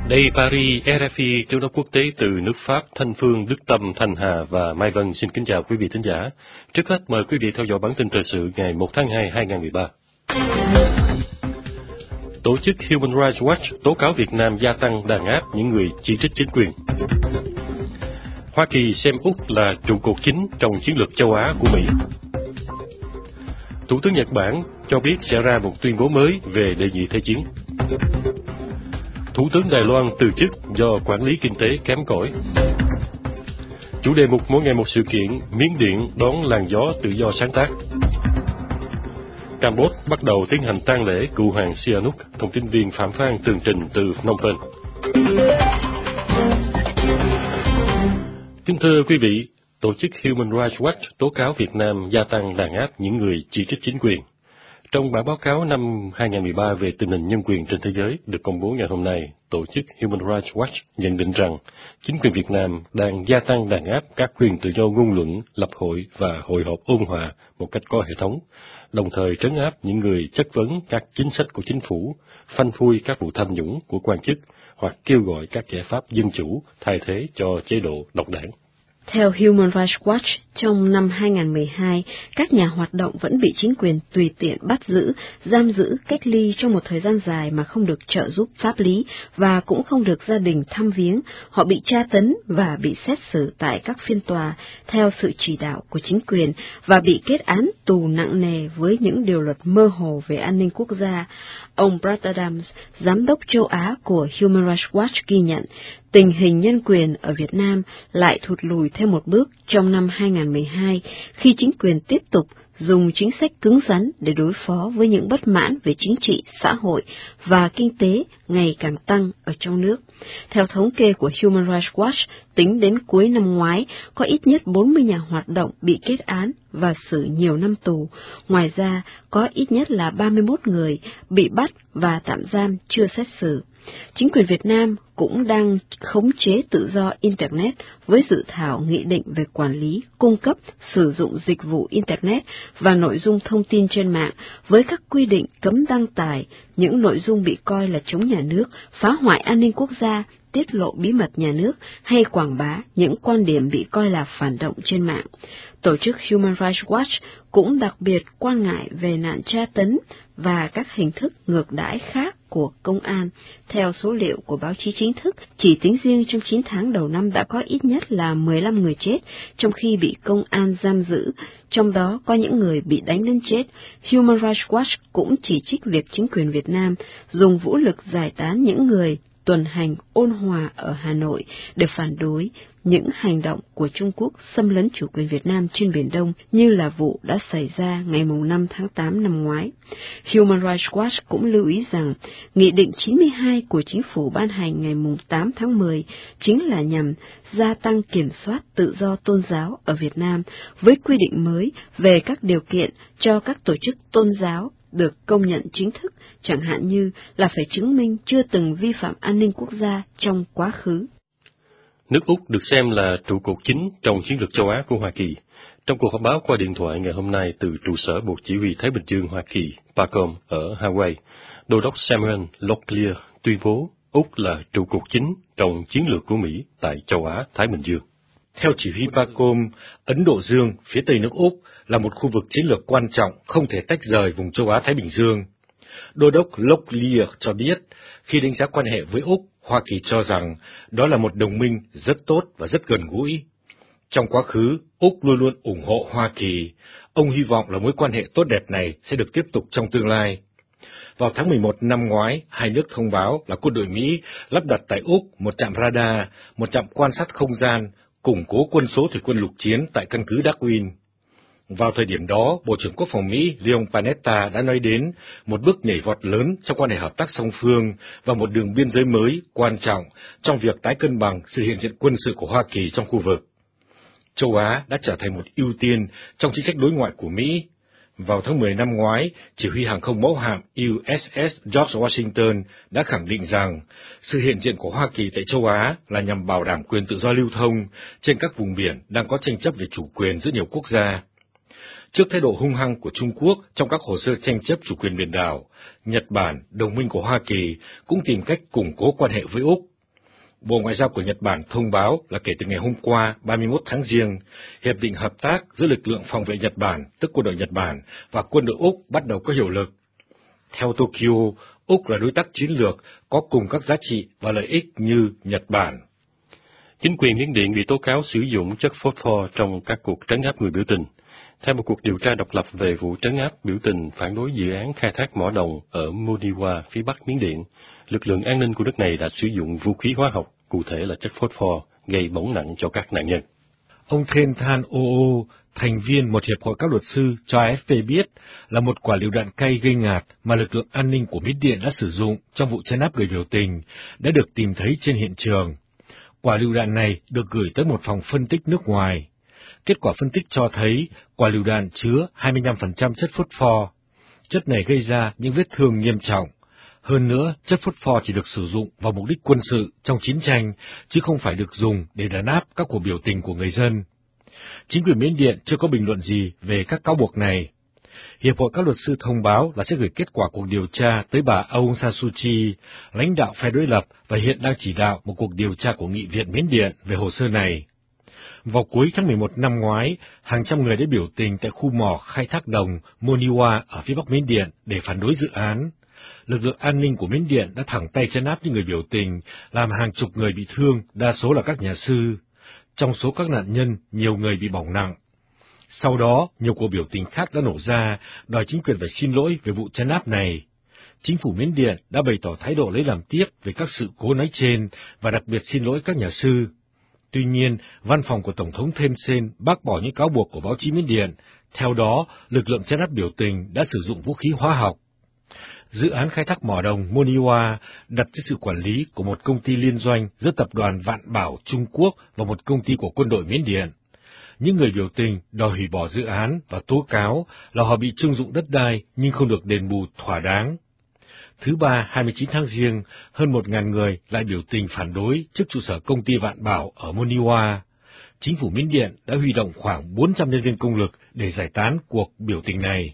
Đây Paris, RFI, Tiếng nói quốc tế từ nước Pháp, Thanh Phương, Đức Tâm, Thanh Hà và Mai Vân xin kính chào quý vị thính giả. Trước hết mời quý vị theo dõi bản tin thời sự ngày 1 tháng 2, 2013. Tổ chức Human Rights Watch tố cáo Việt Nam gia tăng đàn áp những người chỉ trích chính quyền. Hoa Kỳ xem Úc là trụ cột chính trong chiến lược châu Á của Mỹ. Thủ tướng Nhật Bản cho biết sẽ ra một tuyên bố mới về đệ nhị thế chiến. Thủ tướng Đài Loan từ chức do quản lý kinh tế kém cỏi. Chủ đề mục mỗi ngày một sự kiện, Miến Điện đón làn gió tự do sáng tác. Campuchia bắt đầu tiến hành tang lễ cựu hoàng Sihanouk, thông tin viên Phạm Phan tường trình từ Phnom Penh. Kính thưa quý vị, tổ chức Human Rights Watch tố cáo Việt Nam gia tăng đàn áp những người chỉ trích chính quyền. Trong bản báo cáo năm 2013 về tình hình nhân quyền trên thế giới được công bố ngày hôm nay, tổ chức Human Rights Watch nhận định rằng chính quyền Việt Nam đang gia tăng đàn áp các quyền tự do ngôn luận, lập hội và hội họp ôn hòa một cách có hệ thống, đồng thời trấn áp những người chất vấn các chính sách của chính phủ, phanh phui các vụ tham nhũng của quan chức hoặc kêu gọi các giải pháp dân chủ thay thế cho chế độ độc đảng. Theo Human Rights Watch, trong năm 2012, các nhà hoạt động vẫn bị chính quyền tùy tiện bắt giữ, giam giữ, cách ly trong một thời gian dài mà không được trợ giúp pháp lý và cũng không được gia đình thăm viếng. Họ bị tra tấn và bị xét xử tại các phiên tòa theo sự chỉ đạo của chính quyền và bị kết án tù nặng nề với những điều luật mơ hồ về an ninh quốc gia. Ông Brad Adams, giám đốc châu Á của Human Rights Watch ghi nhận, tình hình nhân quyền ở Việt Nam lại thụt lùi thêm một bước trong năm 2012 khi chính quyền tiếp tục dùng chính sách cứng rắn để đối phó với những bất mãn về chính trị, xã hội và kinh tế ngày càng tăng ở trong nước. Theo thống kê của Human Rights Watch, tính đến cuối năm ngoái, có ít nhất 40 nhà hoạt động bị kết án và xử nhiều năm tù. Ngoài ra, có ít nhất là 31 người bị bắt và tạm giam chưa xét xử. Chính quyền Việt Nam cũng đang khống chế tự do Internet với dự thảo nghị định về quản lý, cung cấp, sử dụng dịch vụ Internet và nội dung thông tin trên mạng với các quy định cấm đăng tải những nội dung bị coi là chống nhà nước, phá hoại an ninh quốc gia, tiết lộ bí mật nhà nước hay quảng bá những quan điểm bị coi là phản động trên mạng. Tổ chức Human Rights Watch cũng đặc biệt quan ngại về nạn tra tấn và các hình thức ngược đãi khác của công an. Theo số liệu của báo chí chính thức, chỉ tính riêng trong 9 tháng đầu năm đã có ít nhất là 15 người chết trong khi bị công an giam giữ, trong đó có những người bị đánh đến chết. Human Rights Watch cũng chỉ trích việc chính quyền Việt Nam dùng vũ lực giải tán những người tuần hành ôn hòa ở Hà Nội để phản đối những hành động của Trung Quốc xâm lấn chủ quyền Việt Nam trên Biển Đông như là vụ đã xảy ra ngày 5 tháng 8 năm ngoái. Human Rights Watch cũng lưu ý rằng Nghị định 92 của Chính phủ ban hành ngày 8 tháng 10 chính là nhằm gia tăng kiểm soát tự do tôn giáo ở Việt Nam với quy định mới về các điều kiện cho các tổ chức tôn giáo được công nhận chính thức, chẳng hạn như là phải chứng minh chưa từng vi phạm an ninh quốc gia trong quá khứ. Nước Úc được xem là trụ cột chính trong chiến lược châu Á của Hoa Kỳ. Trong cuộc họp báo qua điện thoại ngày hôm nay từ trụ sở Bộ Chỉ huy Thái Bình Dương Hoa Kỳ, PACOM ở Hawaii, Đô đốc Samuel Locklear tuyên bố Úc là trụ cột chính trong chiến lược của Mỹ tại châu Á Thái Bình Dương. Theo chỉ huy PACOM, Ấn Độ Dương, phía tây nước Úc, là một khu vực chiến lược quan trọng không thể tách rời vùng châu Á-Thái Bình Dương. Đô đốc Locklear cho biết, khi đánh giá quan hệ với Úc, Hoa Kỳ cho rằng đó là một đồng minh rất tốt và rất gần gũi. Trong quá khứ, Úc luôn luôn ủng hộ Hoa Kỳ. Ông hy vọng là mối quan hệ tốt đẹp này sẽ được tiếp tục trong tương lai. Vào tháng 11 năm ngoái, hai nước thông báo là quân đội Mỹ lắp đặt tại Úc một trạm radar, một trạm quan sát không gian, củng cố quân số thủy quân lục chiến tại căn cứ Darwin. Vào thời điểm đó, Bộ trưởng Quốc phòng Mỹ Leon Panetta đã nói đến một bước nhảy vọt lớn trong quan hệ hợp tác song phương và một đường biên giới mới quan trọng trong việc tái cân bằng sự hiện diện quân sự của Hoa Kỳ trong khu vực. Châu Á đã trở thành một ưu tiên trong chính sách đối ngoại của Mỹ. Vào tháng 10 năm ngoái, chỉ huy hàng không mẫu hạm USS George Washington đã khẳng định rằng sự hiện diện của Hoa Kỳ tại châu Á là nhằm bảo đảm quyền tự do lưu thông trên các vùng biển đang có tranh chấp về chủ quyền giữa nhiều quốc gia. Trước thái độ hung hăng của Trung Quốc trong các hồ sơ tranh chấp chủ quyền biển đảo, Nhật Bản, đồng minh của Hoa Kỳ, cũng tìm cách củng cố quan hệ với Úc. Bộ Ngoại giao của Nhật Bản thông báo là kể từ ngày hôm qua, 31 tháng Giêng, Hiệp định Hợp tác giữa lực lượng phòng vệ Nhật Bản, tức quân đội Nhật Bản, và quân đội Úc bắt đầu có hiệu lực. Theo Tokyo, Úc là đối tác chiến lược có cùng các giá trị và lợi ích như Nhật Bản. Chính quyền Miến Điện bị tố cáo sử dụng chất phốt pho trong các cuộc trấn áp người biểu tình. Theo một cuộc điều tra độc lập về vụ trấn áp biểu tình phản đối dự án khai thác mỏ đồng ở Moniwa, phía bắc Miến Điện, lực lượng an ninh của nước này đã sử dụng vũ khí hóa học, cụ thể là chất phốt pho, gây bỏng nặng cho các nạn nhân. Ông Then Than Oo, thành viên một hiệp hội các luật sư, cho AFP biết là một quả lựu đạn cay gây ngạt mà lực lượng an ninh của Miến Điện đã sử dụng trong vụ trấn áp người biểu tình đã được tìm thấy trên hiện trường. Quả lựu đạn này được gửi tới một phòng phân tích nước ngoài. Kết quả phân tích cho thấy quả lựu đạn chứa 25% chất phốt pho. Chất này gây ra những vết thương nghiêm trọng. Hơn nữa, chất phốt pho chỉ được sử dụng vào mục đích quân sự trong chiến tranh, chứ không phải được dùng để đàn áp các cuộc biểu tình của người dân. Chính quyền Miến Điện chưa có bình luận gì về các cáo buộc này. Hiệp hội các luật sư thông báo là sẽ gửi kết quả cuộc điều tra tới bà Aung San Suu Kyi, lãnh đạo phe đối lập và hiện đang chỉ đạo một cuộc điều tra của Nghị viện Miến Điện về hồ sơ này. Vào cuối tháng 11 năm ngoái, hàng trăm người đã biểu tình tại khu mỏ khai thác đồng Moniwa ở phía bắc Miến Điện để phản đối dự án. Lực lượng an ninh của Miến Điện đã thẳng tay trấn áp những người biểu tình, làm hàng chục người bị thương, đa số là các nhà sư. Trong số các nạn nhân, nhiều người bị bỏng nặng. Sau đó, nhiều cuộc biểu tình khác đã nổ ra, đòi chính quyền phải xin lỗi về vụ trấn áp này. Chính phủ Miến Điện đã bày tỏ thái độ lấy làm tiếc về các sự cố nói trên và đặc biệt xin lỗi các nhà sư. Tuy nhiên, văn phòng của Tổng thống Thein Sein bác bỏ những cáo buộc của báo chí Miến Điện. Theo đó, lực lượng trấn áp biểu tình đã sử dụng vũ khí hóa học. Dự án khai thác mỏ đồng Moniwa đặt dưới sự quản lý của một công ty liên doanh giữa tập đoàn Vạn Bảo Trung Quốc và một công ty của quân đội Miến Điện. Những người biểu tình đòi hủy bỏ dự án và tố cáo là họ bị trưng dụng đất đai nhưng không được đền bù thỏa đáng. Thứ Ba, 29 tháng Giêng, hơn 1.000 người lại biểu tình phản đối trước trụ sở công ty Vạn Bảo ở Moniwa. Chính phủ Miến Điện đã huy động khoảng 400 nhân viên công lực để giải tán cuộc biểu tình này.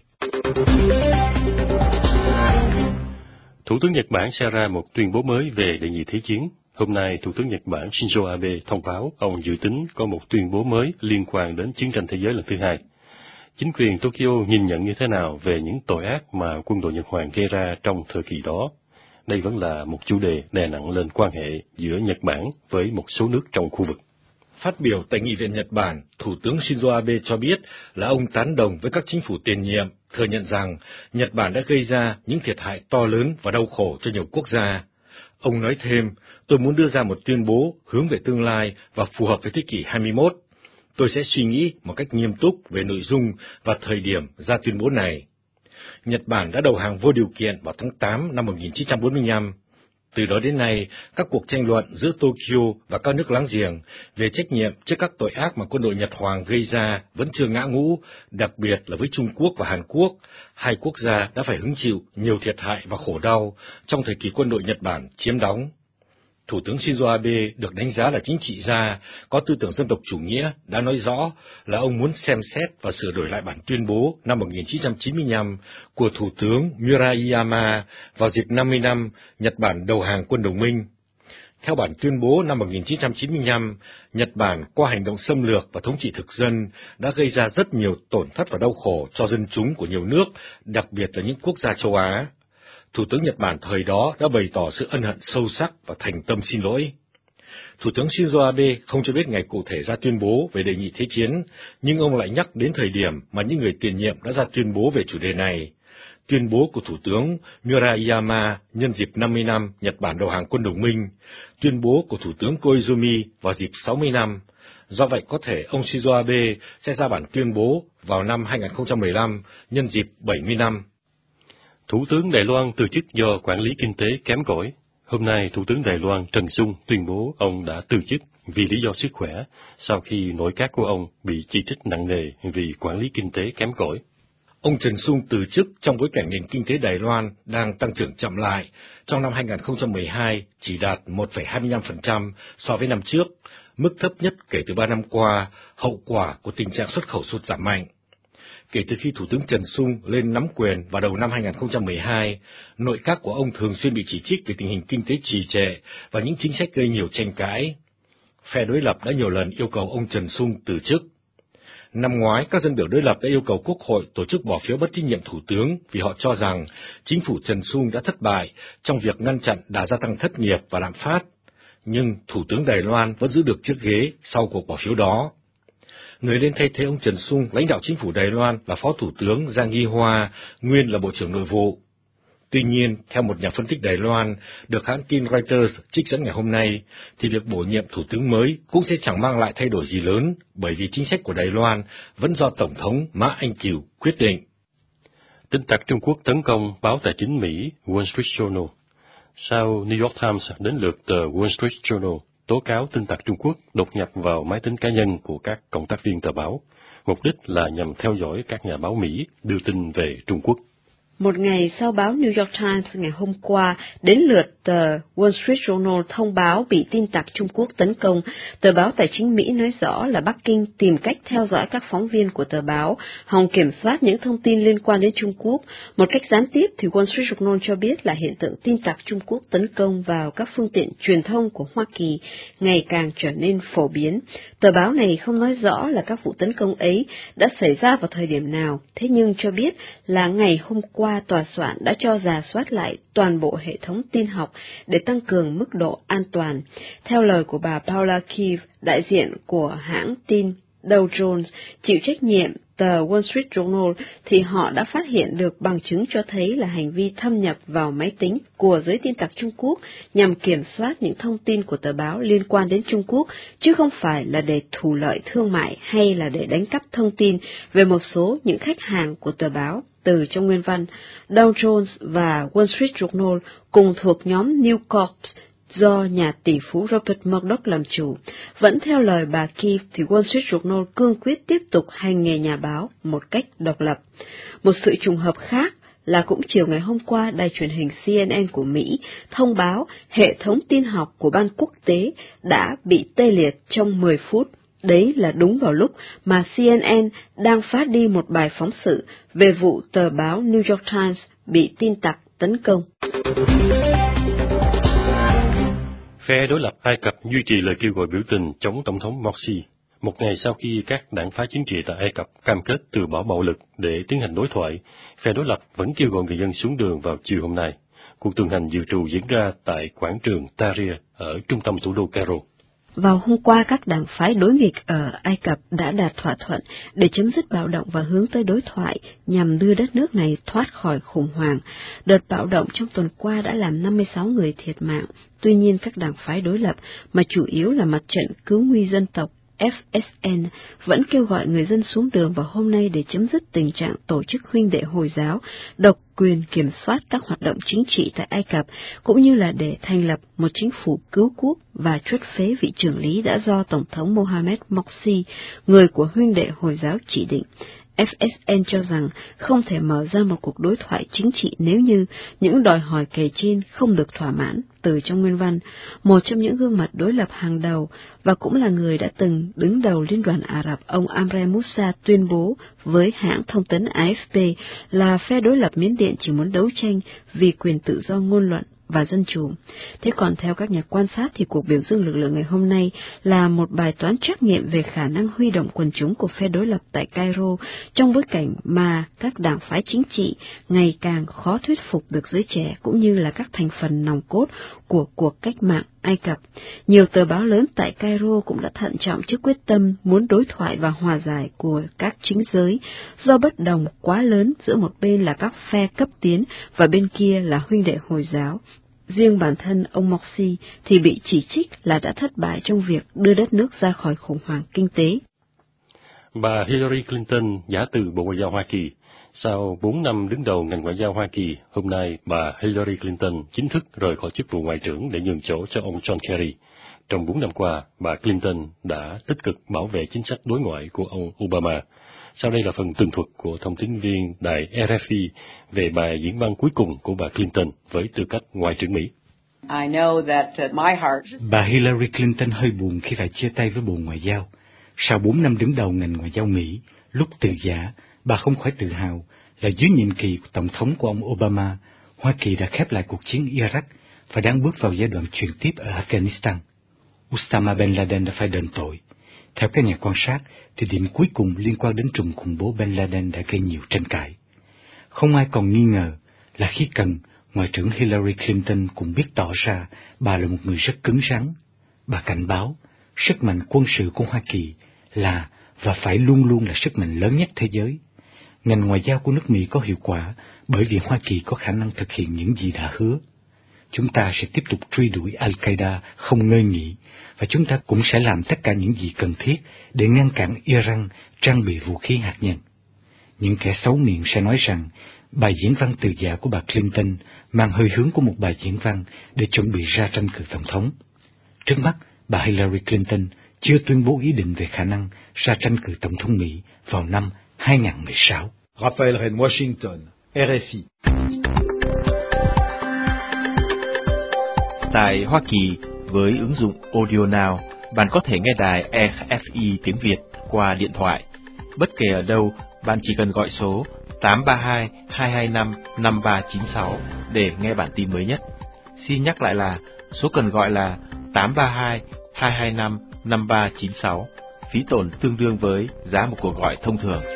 Thủ tướng Nhật Bản sẽ ra một tuyên bố mới về đề nghị thế chiến. Hôm nay, Thủ tướng Nhật Bản Shinzo Abe thông báo ông dự tính có một tuyên bố mới liên quan đến chiến tranh thế giới lần thứ hai. Chính quyền Tokyo nhìn nhận như thế nào về những tội ác mà quân đội Nhật Hoàng gây ra trong thời kỳ đó? Đây vẫn là một chủ đề đè nặng lên quan hệ giữa Nhật Bản với một số nước trong khu vực. Phát biểu tại Nghị viện Nhật Bản, Thủ tướng Shinzo Abe cho biết là ông tán đồng với các chính phủ tiền nhiệm, thừa nhận rằng Nhật Bản đã gây ra những thiệt hại to lớn và đau khổ cho nhiều quốc gia. Ông nói thêm, tôi muốn đưa ra một tuyên bố hướng về tương lai và phù hợp với thế kỷ 21. Tôi sẽ suy nghĩ một cách nghiêm túc về nội dung và thời điểm ra tuyên bố này. Nhật Bản đã đầu hàng vô điều kiện vào tháng 8 năm 1945. Từ đó đến nay, các cuộc tranh luận giữa Tokyo và các nước láng giềng về trách nhiệm trước các tội ác mà quân đội Nhật Hoàng gây ra vẫn chưa ngã ngũ, đặc biệt là với Trung Quốc và Hàn Quốc. Hai quốc gia đã phải hứng chịu nhiều thiệt hại và khổ đau trong thời kỳ quân đội Nhật Bản chiếm đóng. Thủ tướng Shinzo Abe được đánh giá là chính trị gia, có tư tưởng dân tộc chủ nghĩa, đã nói rõ là ông muốn xem xét và sửa đổi lại bản tuyên bố năm 1995 của Thủ tướng Murayama vào dịp 50 năm Nhật Bản đầu hàng quân đồng minh. Theo bản tuyên bố năm 1995, Nhật Bản qua hành động xâm lược và thống trị thực dân đã gây ra rất nhiều tổn thất và đau khổ cho dân chúng của nhiều nước, đặc biệt là những quốc gia châu Á. Thủ tướng Nhật Bản thời đó đã bày tỏ sự ân hận sâu sắc và thành tâm xin lỗi. Thủ tướng Shinzo Abe không cho biết ngày cụ thể ra tuyên bố về đề nghị thế chiến, nhưng ông lại nhắc đến thời điểm mà những người tiền nhiệm đã ra tuyên bố về chủ đề này. Tuyên bố của Thủ tướng Murayama nhân dịp 50 năm Nhật Bản đầu hàng quân đồng minh, tuyên bố của Thủ tướng Koizumi vào dịp 60 năm. Do vậy có thể ông Shinzo Abe sẽ ra bản tuyên bố vào năm 2015 nhân dịp 70 năm. Thủ tướng Đài Loan từ chức do quản lý kinh tế kém cỏi. Hôm nay, Thủ tướng Đài Loan Trần Xuân tuyên bố ông đã từ chức vì lý do sức khỏe, sau khi nội các của ông bị chỉ trích nặng nề vì quản lý kinh tế kém cỏi. Ông Trần Xuân từ chức trong bối cảnh nền kinh tế Đài Loan đang tăng trưởng chậm lại. Trong năm 2012 chỉ đạt 1,25% so với năm trước, mức thấp nhất kể từ 3 năm qua, hậu quả của tình trạng xuất khẩu sụt giảm mạnh. Kể từ khi Thủ tướng Trần Sung lên nắm quyền vào đầu năm 2012, nội các của ông thường xuyên bị chỉ trích về tình hình kinh tế trì trệ và những chính sách gây nhiều tranh cãi. Phe đối lập đã nhiều lần yêu cầu ông Trần Sung từ chức. Năm ngoái, các dân biểu đối lập đã yêu cầu Quốc hội tổ chức bỏ phiếu bất tín nhiệm Thủ tướng vì họ cho rằng chính phủ Trần Sung đã thất bại trong việc ngăn chặn đà gia tăng thất nghiệp và lạm phát. Nhưng Thủ tướng Đài Loan vẫn giữ được chiếc ghế sau cuộc bỏ phiếu đó. Người lên thay thế ông Trần Sung, lãnh đạo chính phủ Đài Loan là Phó Thủ tướng Giang Nghi Hoa, nguyên là Bộ trưởng Nội vụ. Tuy nhiên, theo một nhà phân tích Đài Loan, được hãng tin Reuters trích dẫn ngày hôm nay, thì việc bổ nhiệm Thủ tướng mới cũng sẽ chẳng mang lại thay đổi gì lớn, bởi vì chính sách của Đài Loan vẫn do Tổng thống Mã Anh Kiều quyết định. Tin tặc Trung Quốc tấn công báo tài chính Mỹ Wall Street Journal. Sau New York Times đến lượt tờ Wall Street Journal tố cáo tin tặc Trung Quốc đột nhập vào máy tính cá nhân của các cộng tác viên tờ báo, mục đích là nhằm theo dõi các nhà báo Mỹ đưa tin về Trung Quốc. Một ngày sau báo New York Times ngày hôm qua, đến lượt tờ Wall Street Journal thông báo bị tin tặc Trung Quốc tấn công, tờ báo tài chính Mỹ nói rõ là Bắc Kinh tìm cách theo dõi các phóng viên của tờ báo, hòng kiểm soát những thông tin liên quan đến Trung Quốc. Một cách gián tiếp thì Wall Street Journal cho biết là hiện tượng tin tặc Trung Quốc tấn công vào các phương tiện truyền thông của Hoa Kỳ ngày càng trở nên phổ biến. Tờ báo này không nói rõ là các vụ tấn công ấy đã xảy ra vào thời điểm nào, thế nhưng cho biết là ngày hôm qua tòa soạn đã cho rà soát lại toàn bộ hệ thống tin học để tăng cường mức độ an toàn. Theo lời của bà Paula Kiev, đại diện của hãng tin Dow Jones, chịu trách nhiệm tờ Wall Street Journal, thì họ đã phát hiện được bằng chứng cho thấy là hành vi thâm nhập vào máy tính của giới tin tặc Trung Quốc nhằm kiểm soát những thông tin của tờ báo liên quan đến Trung Quốc, chứ không phải là để thu lợi thương mại hay là để đánh cắp thông tin về một số những khách hàng của tờ báo. Từ trong nguyên văn, Dow Jones và Wall Street Journal cùng thuộc nhóm News Corp do nhà tỷ phú Rupert Murdoch làm chủ. Vẫn theo lời bà Kiev thì Wall Street Journal cương quyết tiếp tục hành nghề nhà báo một cách độc lập. Một sự trùng hợp khác là cũng chiều ngày hôm qua, đài truyền hình CNN của Mỹ thông báo hệ thống tin học của Ban Quốc tế đã bị tê liệt trong 10 phút. Đấy là đúng vào lúc mà CNN đang phát đi một bài phóng sự về vụ tờ báo New York Times bị tin tặc tấn công. Phe đối lập Ai Cập duy trì lời kêu gọi biểu tình chống Tổng thống Morsi, một ngày sau khi các đảng phái chính trị tại Ai Cập cam kết từ bỏ bạo lực để tiến hành đối thoại. Phe đối lập vẫn kêu gọi người dân xuống đường vào chiều hôm nay. Cuộc tuần hành dự trù diễn ra tại quảng trường Tahrir ở trung tâm thủ đô Cairo. Vào hôm qua, các đảng phái đối nghịch ở Ai Cập đã đạt thỏa thuận để chấm dứt bạo động và hướng tới đối thoại nhằm đưa đất nước này thoát khỏi khủng hoảng. Đợt bạo động trong tuần qua đã làm 56 người thiệt mạng. Tuy nhiên, các đảng phái đối lập, mà chủ yếu là mặt trận cứu nguy dân tộc FSN, vẫn kêu gọi người dân xuống đường vào hôm nay để chấm dứt tình trạng tổ chức huynh đệ Hồi giáo độc quyền kiểm soát các hoạt động chính trị tại Ai Cập, cũng như là để thành lập một chính phủ cứu quốc và truất phế vị trưởng lý đã do Tổng thống Mohamed Morsi, người của huynh đệ Hồi giáo chỉ định. FSN cho rằng không thể mở ra một cuộc đối thoại chính trị nếu như những đòi hỏi kể trên không được thỏa mãn. Từ trong nguyên văn, một trong những gương mặt đối lập hàng đầu và cũng là người đã từng đứng đầu Liên đoàn Ả Rập, ông Amre Moussa tuyên bố với hãng thông tấn AFP là phe đối lập Miến Điện chỉ muốn đấu tranh vì quyền tự do ngôn luận và dân chủ. Thế còn theo các nhà quan sát thì cuộc biểu dương lực lượng ngày hôm nay là một bài toán trắc nghiệm về khả năng huy động quần chúng của phe đối lập tại Cairo trong bối cảnh mà các đảng phái chính trị ngày càng khó thuyết phục được giới trẻ cũng như là các thành phần nòng cốt của cuộc cách mạng Ai Cập. Nhiều tờ báo lớn tại Cairo cũng đã thận trọng trước quyết tâm muốn đối thoại và hòa giải của các chính giới do bất đồng quá lớn giữa một bên là các phe cấp tiến và bên kia là huynh đệ Hồi giáo. Riêng bản thân ông Morsi thì bị chỉ trích là đã thất bại trong việc đưa đất nước ra khỏi khủng hoảng kinh tế. Bà Hillary Clinton giã từ Bộ Ngoại giao Hoa Kỳ. Sau 4 năm đứng đầu ngành ngoại giao Hoa Kỳ, hôm nay bà Hillary Clinton chính thức rời khỏi chức vụ ngoại trưởng để nhường chỗ cho ông John Kerry. Trong 4 năm qua, bà Clinton đã tích cực bảo vệ chính sách đối ngoại của ông Obama. Sau đây là phần tường thuật của thông tín viên đài RFI về bài diễn văn cuối cùng của bà Clinton với tư cách Ngoại trưởng Mỹ. Bà Hillary Clinton hơi buồn khi phải chia tay với Bộ Ngoại giao. Sau 4 năm đứng đầu ngành ngoại giao Mỹ, lúc từ giã, bà không khỏi tự hào là dưới nhiệm kỳ tổng thống của ông Obama, Hoa Kỳ đã khép lại cuộc chiến Iraq và đang bước vào giai đoạn chuyển tiếp ở Afghanistan. Osama bin Laden đã phải đền tội. Theo các nhà quan sát, thì điểm cuối cùng liên quan đến trùm khủng bố bin Laden đã gây nhiều tranh cãi. Không ai còn nghi ngờ là khi cần, Ngoại trưởng Hillary Clinton cũng biết tỏ ra bà là một người rất cứng rắn. Bà cảnh báo, sức mạnh quân sự của Hoa Kỳ là và phải luôn luôn là sức mạnh lớn nhất thế giới. Ngành ngoại giao của nước Mỹ có hiệu quả bởi vì Hoa Kỳ có khả năng thực hiện những gì đã hứa. Chúng ta sẽ tiếp tục truy đuổi Al-Qaeda không ngơi nghỉ, và chúng ta cũng sẽ làm tất cả những gì cần thiết để ngăn cản Iran trang bị vũ khí hạt nhân. Những kẻ xấu miệng sẽ nói rằng bài diễn văn từ giả của bà Clinton mang hơi hướng của một bài diễn văn để chuẩn bị ra tranh cử tổng thống. Trước mắt, bà Hillary Clinton chưa tuyên bố ý định về khả năng ra tranh cử tổng thống Mỹ vào năm 2016. Raphaël Rennes, Washington, RFI. Tại Hoa Kỳ, với ứng dụng Audio Now, bạn có thể nghe đài RFI tiếng Việt qua điện thoại. Bất kể ở đâu, bạn chỉ cần gọi số 832-225-5396 để nghe bản tin mới nhất. Xin nhắc lại là số cần gọi là 832-225-5396, phí tổn tương đương với giá một cuộc gọi thông thường.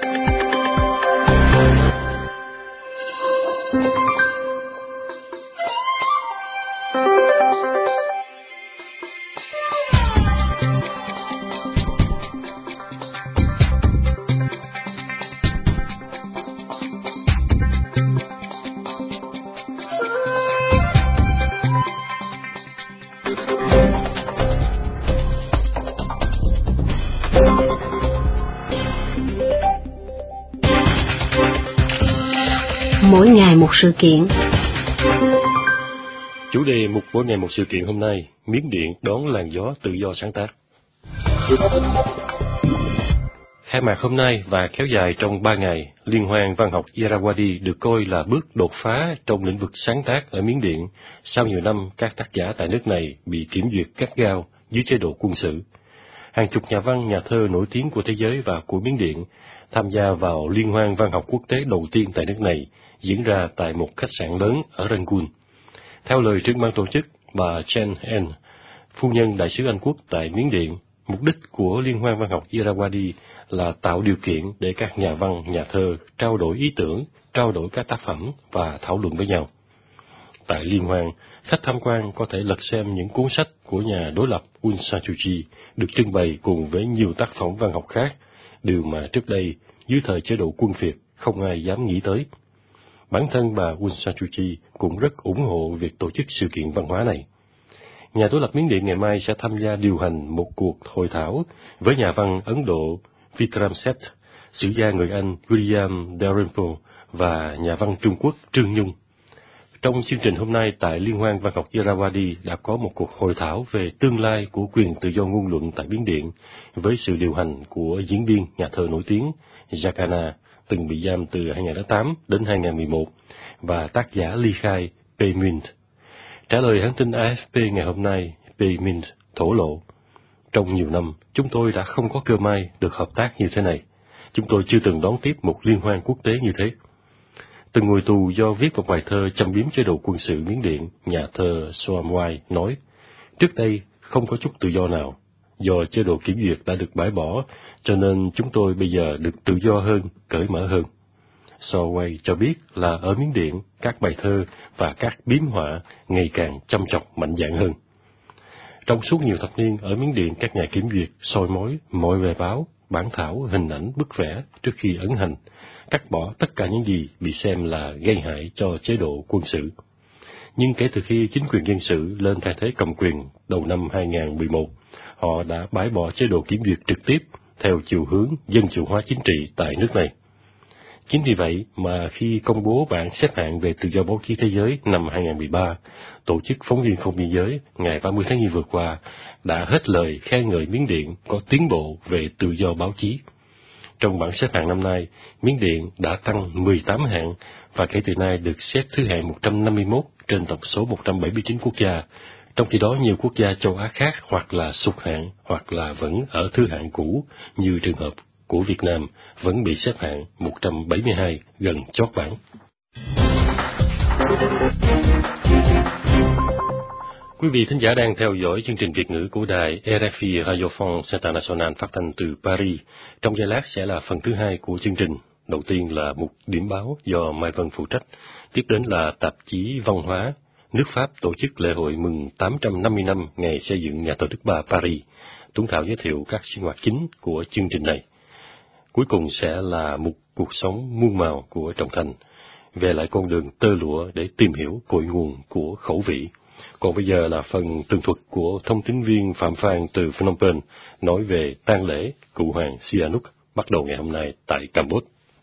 Mỗi ngày một sự kiện. Chủ đề mục mỗi ngày một sự kiện hôm nay: Miến Điện đón làn gió tự do sáng tác. Khai mạc hôm nay và kéo dài trong 3 ngày, Liên hoan văn học Irrawaddy được coi là bước đột phá trong lĩnh vực sáng tác ở Miến Điện sau nhiều năm các tác giả tại nước này bị kiểm duyệt gắt gao dưới chế độ quân sự. Hàng chục nhà văn, nhà thơ nổi tiếng của thế giới và của Miến Điện tham gia vào Liên hoan văn học quốc tế đầu tiên tại nước này, diễn ra tại một khách sạn lớn ở Rangoon. Theo lời trưởng ban tổ chức, bà Chen En, phu nhân đại sứ Anh Quốc tại Miến Điện, mục đích của Liên hoan văn học Irrawaddy là tạo điều kiện để các nhà văn, nhà thơ trao đổi ý tưởng, trao đổi các tác phẩm và thảo luận với nhau. Tại liên hoan, khách tham quan có thể lật xem những cuốn sách của nhà đối lập Aung San Suu Kyi được trưng bày cùng với nhiều tác phẩm văn học khác, điều mà trước đây, dưới thời chế độ quân phiệt, không ai dám nghĩ tới. Bản thân bà Aung San Suu Kyi cũng rất ủng hộ việc tổ chức sự kiện văn hóa này. Nhà đối lập Miến Điện ngày mai sẽ tham gia điều hành một cuộc hội thảo với nhà văn Ấn Độ Vikram Seth, sử gia người Anh William Dalrymple và nhà văn Trung Quốc Trương Nhung. Trong chương trình hôm nay tại Liên hoan văn học Irrawaddy đã có một cuộc hội thảo về tương lai của quyền tự do ngôn luận tại Miến Điện với sự điều hành của diễn viên nhà thơ nổi tiếng Jacana, từng bị giam từ 2008 đến 2011, và tác giả ly khai P. Mint. Trả lời hãng tin AFP ngày hôm nay, P. Mint thổ lộ: trong nhiều năm, chúng tôi đã không có cơ may được hợp tác như thế này. Chúng tôi chưa từng đón tiếp một liên hoan quốc tế như thế. Từng ngồi tù do viết một bài thơ châm biếm chế độ quân sự Miến Điện, nhà thơ Soamwai nói: trước đây không có chút tự do nào. Do chế độ kiểm duyệt đã được bãi bỏ, cho nên chúng tôi bây giờ được tự do hơn, cởi mở hơn. Soamwai cho biết là ở Miến Điện, các bài thơ và các biếm họa ngày càng chăm chọc mạnh dạn hơn. Trong suốt nhiều thập niên ở Miến Điện, các nhà kiểm duyệt soi mói mọi bài báo, bản thảo, hình ảnh, bức vẽ trước khi ấn hành, cắt bỏ tất cả những gì bị xem là gây hại cho chế độ quân sự. Nhưng kể từ khi chính quyền dân sự lên thay thế cầm quyền đầu năm 2011, họ đã bãi bỏ chế độ kiểm duyệt trực tiếp theo chiều hướng dân chủ hóa chính trị tại nước này. Chính vì vậy mà khi công bố bảng xếp hạng về tự do báo chí thế giới năm 2013, Tổ chức Phóng viên Không biên giới ngày 30 tháng Giêng vừa qua đã hết lời khen ngợi Miến Điện có tiến bộ về tự do báo chí. Trong bảng xếp hạng năm nay, Miến Điện đã tăng 18 hạng và kể từ nay được xếp thứ hạng 151 trên tổng số 179 quốc gia, trong khi đó nhiều quốc gia châu Á khác hoặc là sụt hạng hoặc là vẫn ở thứ hạng cũ, như trường hợp của Việt Nam vẫn bị xếp hạng 172, gần chót bảng. Quý vị thính giả đang theo dõi chương trình Việt ngữ của đài RFI Radio France International phát thanh từ Paris. Trong giây lát sẽ là phần thứ hai của chương trình. Đầu tiên là mục điểm báo do Mai Vân phụ trách. Tiếp đến là tạp chí Văn hóa. Nước Pháp tổ chức lễ hội mừng 850 năm ngày xây dựng nhà thờ Đức Bà Paris. Tuấn Thảo giới thiệu các sinh hoạt chính của chương trình này. Cuối cùng sẽ là mục cuộc sống muôn màu của Trọng Thành. Về lại con đường tơ lụa để tìm hiểu cội nguồn của khẩu vị. Còn bây giờ là phần tường thuật của thông tín viên Phạm Phan từ Phnom Penh nói về tang lễ Cụ Hoàng Sihanouk bắt đầu ngày hôm nay tại Campuchia.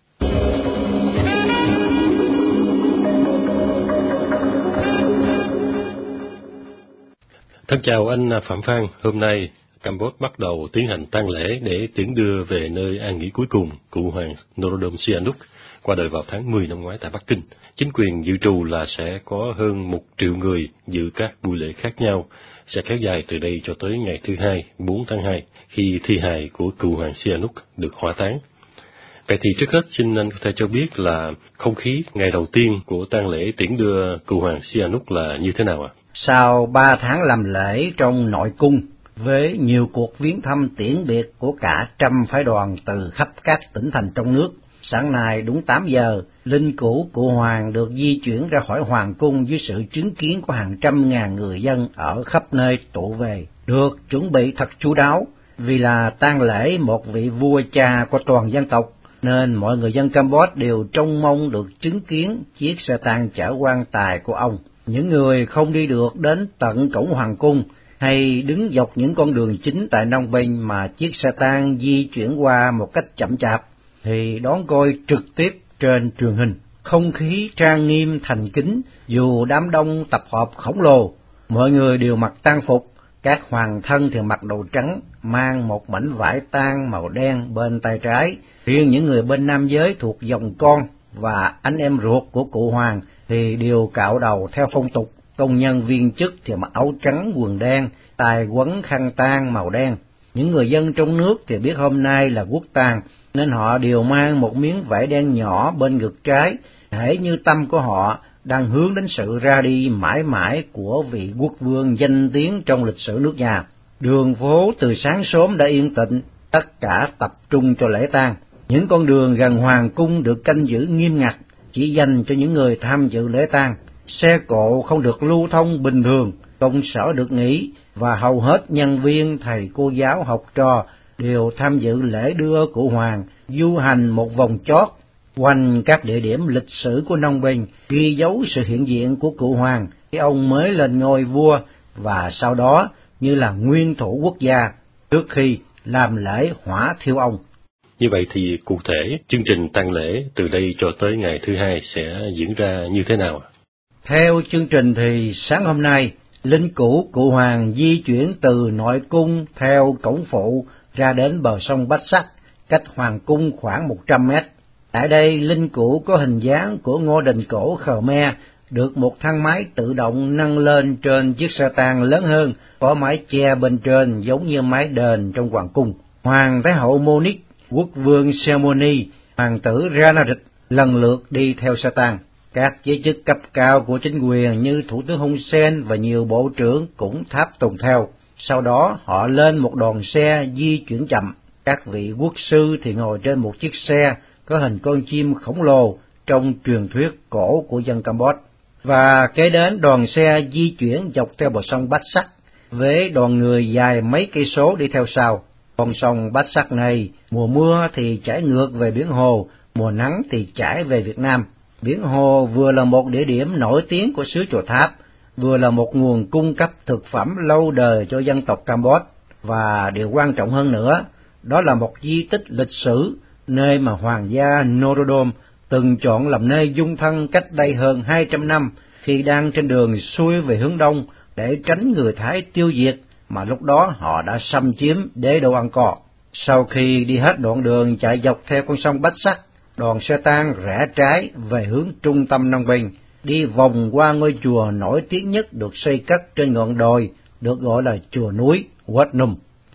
Thân chào anh Phạm Phan, hôm nay Campuchia bắt đầu tiến hành tang lễ để tiễn đưa về nơi an nghỉ cuối cùng Cụ Hoàng Norodom Sihanouk qua đời vào tháng 10 năm ngoái tại Bắc Kinh. Chính quyền dự trù là sẽ có hơn 1 triệu người dự các buổi lễ khác nhau, sẽ kéo dài từ đây cho tới ngày thứ Hai, 4 tháng 2, khi thi hài của Cụ Hoàng Sihanouk được hỏa táng. Vậy thì trước hết xin anh có thể cho biết là không khí ngày đầu tiên của tang lễ tiễn đưa Cụ Hoàng Sihanouk là như thế nào ạ? Sau 3 tháng làm lễ trong nội cung, với nhiều cuộc viếng thăm tiễn biệt của cả trăm phái đoàn từ khắp các tỉnh thành trong nước, sáng nay đúng 8 giờ, linh cữu Cụ Hoàng được di chuyển ra khỏi Hoàng cung dưới sự chứng kiến của hàng trăm ngàn người dân ở khắp nơi tụ về, được chuẩn bị thật chu đáo, vì là tang lễ một vị vua cha của toàn dân tộc, nên mọi người dân Campuchia đều trông mong được chứng kiến chiếc xe tang chở quan tài của ông. Những người không đi được đến tận cổng Hoàng cung hay đứng dọc những con đường chính tại Phnom Penh mà chiếc xe tang di chuyển qua một cách chậm chạp, thì đón coi trực tiếp trên truyền hình. Không khí trang nghiêm thành kính, dù đám đông tập hợp khổng lồ, mọi người đều mặc tang phục, các hoàng thân thì mặc đồ trắng, mang một mảnh vải tang màu đen bên tay trái. Riêng những người bên nam giới thuộc dòng con và anh em ruột của Cụ Hoàng thì đều cạo đầu theo phong tục. Công nhân viên chức thì mặc áo trắng quần đen, tai quấn khăn tang màu đen. Những người dân trong nước thì biết hôm nay là quốc tang, nên họ đều mang một miếng vải đen nhỏ bên ngực trái, hễ như tâm của họ đang hướng đến sự ra đi mãi mãi của vị quốc vương danh tiếng trong lịch sử nước nhà. Đường phố từ sáng sớm đã yên tĩnh, tất cả tập trung cho lễ tang. Những con đường gần hoàng cung được canh giữ nghiêm ngặt, chỉ dành cho những người tham dự lễ tang. Xe cộ không được lưu thông bình thường, công sở được nghỉ, và hầu hết nhân viên, thầy cô giáo, học trò đều tham dự lễ đưa Cụ Hoàng du hành một vòng chót quanh các địa điểm lịch sử của Phnom Penh, ghi dấu sự hiện diện của Cụ Hoàng khi ông mới lên ngôi vua và sau đó như là nguyên thủ quốc gia trước khi làm lễ hỏa thiêu ông. Như vậy thì cụ thể chương trình tang lễ từ đây cho tới ngày thứ Hai sẽ diễn ra như thế nào? Theo chương trình thì sáng hôm nay, linh cữu Cụ Hoàng di chuyển từ nội cung theo cổng phụ ra đến bờ sông Bách Sắc, cách hoàng cung khoảng 100 mét. Tại đây, linh cữu có hình dáng của ngôi đền cổ Khmer, được một thang máy tự động nâng lên trên chiếc xe tang lớn hơn, có mái che bên trên giống như mái đền trong hoàng cung. Hoàng Thái hậu Monique, quốc vương Sihamoni, hoàng tử Ranariddh lần lượt đi theo xe tang. Các giới chức cấp cao của chính quyền như Thủ tướng Hun Sen và nhiều bộ trưởng cũng tháp tùng theo. Sau đó họ lên một đoàn xe di chuyển chậm. Các vị quốc sư thì ngồi trên một chiếc xe có hình con chim khổng lồ trong truyền thuyết cổ của dân Campuchia. Và kế đến đoàn xe di chuyển dọc theo bờ sông Bách Sắc với đoàn người dài mấy cây số đi theo sau. Con sông Bách Sắc này mùa mưa thì chảy ngược về biển Hồ, mùa nắng thì chảy về Việt Nam. Biển Hồ vừa là một địa điểm nổi tiếng của xứ Chùa Tháp, vừa là một nguồn cung cấp thực phẩm lâu đời cho dân tộc Campuchia, và điều quan trọng hơn nữa, đó là một di tích lịch sử, nơi mà Hoàng gia Norodom từng chọn làm nơi dung thân cách đây hơn 200 năm khi đang trên đường xuôi về hướng đông để tránh người Thái tiêu diệt mà lúc đó họ đã xâm chiếm đế đô Angkor. Sau khi đi hết đoạn đường chạy dọc theo con sông Bách Sắc, đoàn xe tang rẽ trái về hướng trung tâm Phnom Penh, đi vòng qua ngôi chùa nổi tiếng nhất được xây cất trên ngọn đồi, được gọi là chùa núi Wat Num.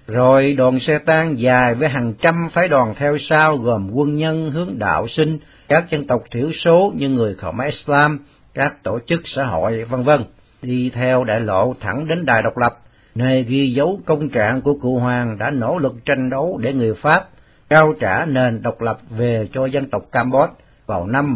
Rồi đoàn xe tang dài với hàng trăm phái đoàn theo sau, gồm quân nhân, hướng đạo sinh, các dân tộc thiểu số như người Khmer Islam, các tổ chức xã hội, vân vân, đi theo đại lộ thẳng đến đài độc lập, nơi ghi dấu công trạng của cụ Hoàng đã nỗ lực tranh đấu để người Pháp trao trả nền độc lập về cho dân tộc Campuchia vào năm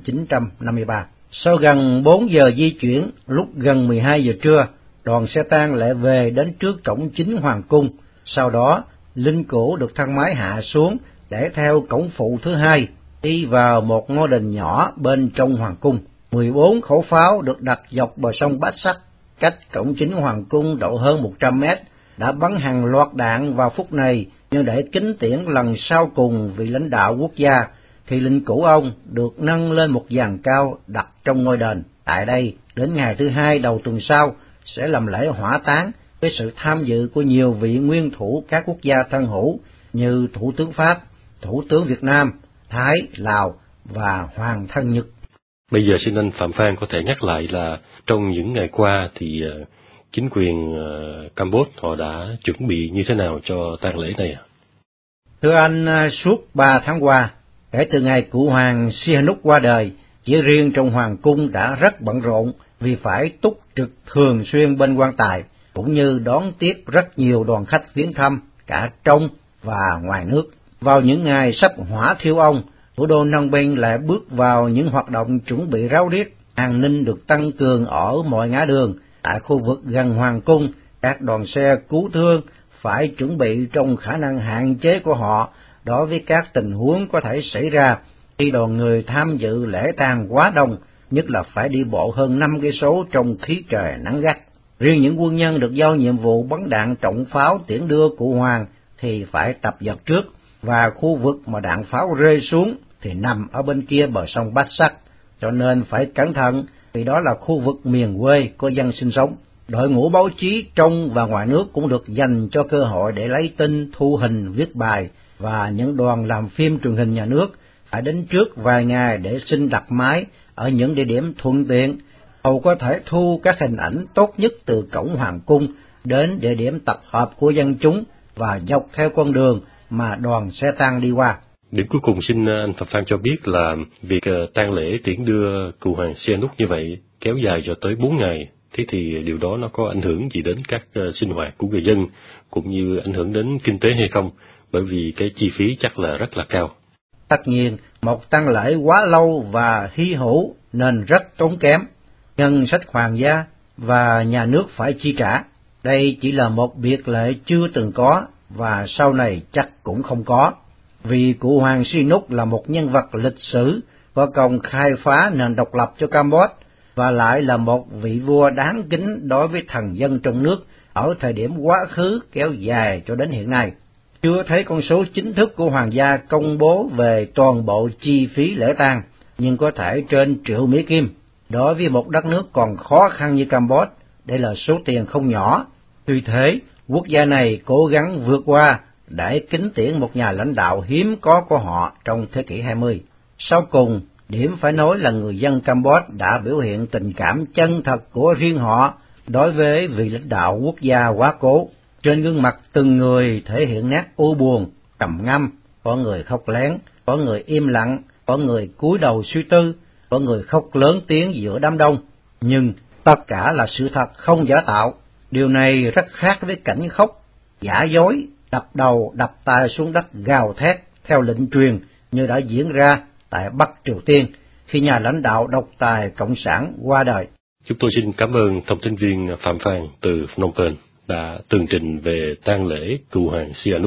1953. Sau gần 4 giờ di chuyển, lúc gần 12 giờ trưa, đoàn xe tang lại về đến trước cổng chính hoàng cung. Sau đó, linh cữu được thang máy hạ xuống để theo cổng phụ thứ hai đi vào một ngôi đền nhỏ bên trong hoàng cung. 14 khẩu pháo được đặt dọc bờ sông Bát Sắc, cách cổng chính hoàng cung độ hơn 100 mét, đã bắn hàng loạt đạn vào phút này như để kính tiễn lần sau cùng vị lãnh đạo quốc gia, thì linh cữu ông được nâng lên một giàn cao đặt trong ngôi đền. Tại đây, đến ngày thứ hai đầu tuần sau, sẽ làm lễ hỏa táng với sự tham dự của nhiều vị nguyên thủ các quốc gia thân hữu như Thủ tướng Pháp, Thủ tướng Việt Nam, Thái, Lào và Hoàng thân Nhật. Bây giờ xin anh Phạm Phan có thể nhắc lại là trong những ngày qua thì chính quyền Campuchia họ đã chuẩn bị như thế nào cho tang lễ này ạ? Thưa anh, suốt 3 tháng qua, kể từ ngày cụ Hoàng Sihanouk qua đời, chỉ riêng trong hoàng cung đã rất bận rộn vì phải túc trực thường xuyên bên quan tài, cũng như đón tiếp rất nhiều đoàn khách viếng thăm cả trong và ngoài nước. Vào những ngày sắp hỏa thiêu ông, thủ đô Phnom Penh lại bước vào những hoạt động chuẩn bị ráo riết. An ninh được tăng cường ở mọi ngã đường. Tại khu vực gần hoàng cung, các đoàn xe cứu thương phải chuẩn bị trong khả năng hạn chế của họ đối với các tình huống có thể xảy ra khi đoàn người tham dự lễ tang quá đông, nhất là phải đi bộ hơn 5 cây số trong khí trời nắng gắt. Riêng những quân nhân được giao nhiệm vụ bắn đạn trọng pháo tiễn đưa cụ Hoàng thì phải tập dượt trước, và khu vực mà đạn pháo rơi xuống thì nằm ở bên kia bờ sông Bát Sắc, cho nên phải cẩn thận vì đó là khu vực miền quê có dân sinh sống. Đội ngũ báo chí trong và ngoài nước cũng được dành cho cơ hội để lấy tin, thu hình, viết bài, và những đoàn làm phim truyền hình nhà nước phải đến trước vài ngày để xin đặt máy ở những địa điểm thuận tiện, hầu có thể thu các hình ảnh tốt nhất từ cổng hoàng cung đến địa điểm tập hợp của dân chúng và dọc theo con đường mà đoàn xe tang đi qua. Điểm cuối cùng xin anh Phạm Phan cho biết là việc tang lễ tiễn đưa cụ Hoàng Sihanouk như vậy kéo dài cho tới 4 ngày. Thế thì điều đó nó có ảnh hưởng gì đến các sinh hoạt của người dân, cũng như ảnh hưởng đến kinh tế hay không? Bởi vì cái chi phí chắc là rất là cao. Tất nhiên, một tang lễ quá lâu và hy hữu nên rất tốn kém. Ngân sách hoàng gia và nhà nước phải chi trả. Đây chỉ là một biệt lệ chưa từng có và sau này chắc cũng không có. Vì cụ Hoàng Sihanouk là một nhân vật lịch sử có công khai phá nền độc lập cho Campuchia, và lại là một vị vua đáng kính đối với thần dân trong nước ở thời điểm quá khứ kéo dài cho đến hiện nay. Chưa thấy con số chính thức của hoàng gia công bố về toàn bộ chi phí lễ tang, nhưng có thể trên 1 triệu Mỹ Kim. Đối với một đất nước còn khó khăn như Campuchia, đây là số tiền không nhỏ. Tuy thế, quốc gia này cố gắng vượt qua để kính tiễn một nhà lãnh đạo hiếm có của họ trong thế kỷ 20. Sau cùng, điểm phải nói là người dân Campuchia đã biểu hiện tình cảm chân thật của riêng họ đối với vị lãnh đạo quốc gia quá cố. Trên gương mặt từng người thể hiện nét u buồn, trầm ngâm, có người khóc lén, có người im lặng, có người cúi đầu suy tư, có người khóc lớn tiếng giữa đám đông. Nhưng tất cả là sự thật không giả tạo. Điều này rất khác với cảnh khóc, giả dối, đập đầu đập tay xuống đất gào thét theo lệnh truyền như đã diễn ra tại Bắc Triều Tiên khi nhà lãnh đạo độc tài cộng sản qua đời. Chúng tôi xin cảm ơn thông tin viên Phạm Phan từ Phnom Penh đã tường trình về tang lễ cụ Hoàng Sihanouk.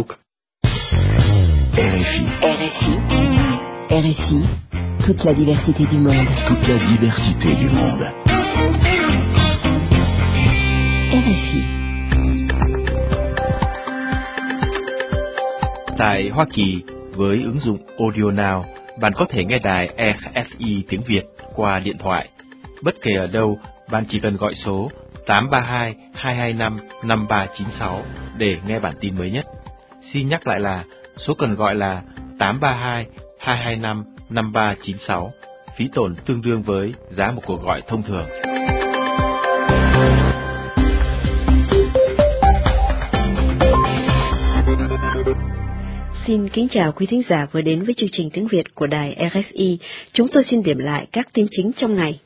RFI, toute la diversité du monde. Toute la diversité du monde. RFI. Tại Hoa Kỳ, với ứng dụng Audio Now, bạn có thể nghe đài RFI tiếng Việt qua điện thoại. Bất kể ở đâu, bạn chỉ cần gọi số 832 225 5396 để nghe bản tin mới nhất. Xin nhắc lại là số cần gọi là 832 225 5396, phí tổn tương đương với giá một cuộc gọi thông thường. Xin kính chào quý thính giả vừa đến với chương trình tiếng Việt của đài RFI. Chúng tôi xin điểm lại các tin chính trong ngày.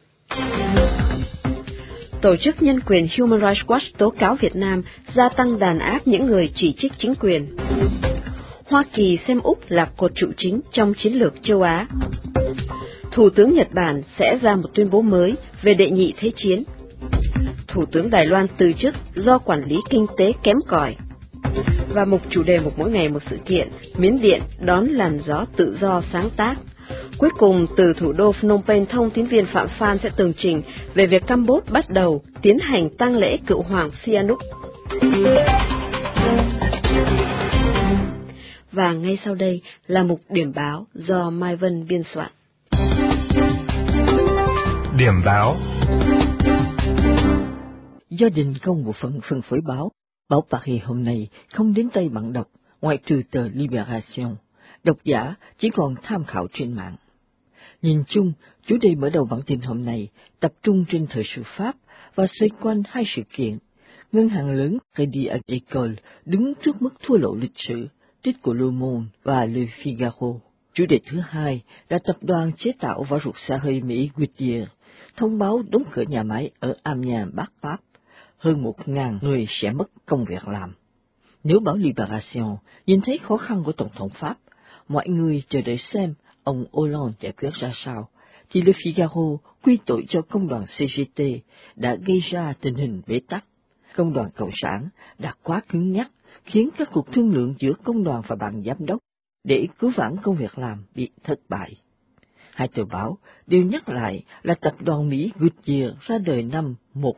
Tổ chức nhân quyền Human Rights Watch tố cáo Việt Nam gia tăng đàn áp những người chỉ trích chính quyền. Hoa Kỳ xem Úc là cột trụ chính trong chiến lược châu Á. Thủ tướng Nhật Bản sẽ ra một tuyên bố mới về đệ nhị thế chiến. Thủ tướng Đài Loan từ chức do quản lý kinh tế kém cỏi. Và mục chủ đề một mỗi ngày một sự kiện, Miến Điện đón làn gió tự do sáng tác. Cuối cùng, từ thủ đô Phnom Penh, thông tín viên Phạm Phan sẽ tường trình về việc Campuchia bắt đầu tiến hành tang lễ cựu hoàng Sihanouk. Và ngay sau đây là mục điểm báo do Mai Vân biên soạn. Điểm báo. Do đình công bộ phận phân phối báo Paris hôm nay không đến tay bạn đọc, ngoại trừ tờ Libération, độc giả chỉ còn tham khảo trên mạng. Nhìn chung, chủ đề mở đầu bản tin hôm nay tập trung trên thời sự Pháp và xoay quanh hai sự kiện. Ngân hàng lớn Crédit Agricole đứng trước mức thua lỗ lịch sử, trích của Le Monde và Le Figaro. Chủ đề thứ hai là tập đoàn chế tạo vỏ ruột xe hơi Mỹ Goodyear thông báo đóng cửa nhà máy ở Amiens, Bắc Pháp. Hơn 1.000 người sẽ mất công việc làm. Nếu báo Libération nhìn thấy khó khăn của Tổng thống Pháp, mọi người chờ đợi xem ông Hollande giải quyết ra sao, thì Le Figaro quy tội cho công đoàn CGT đã gây ra tình hình bế tắc. Công đoàn Cộng sản đã quá cứng nhắc, khiến các cuộc thương lượng giữa công đoàn và ban giám đốc để cứu vãn công việc làm bị thất bại. Hai tờ báo đều nhắc lại là tập đoàn Mỹ Goodyear ra đời năm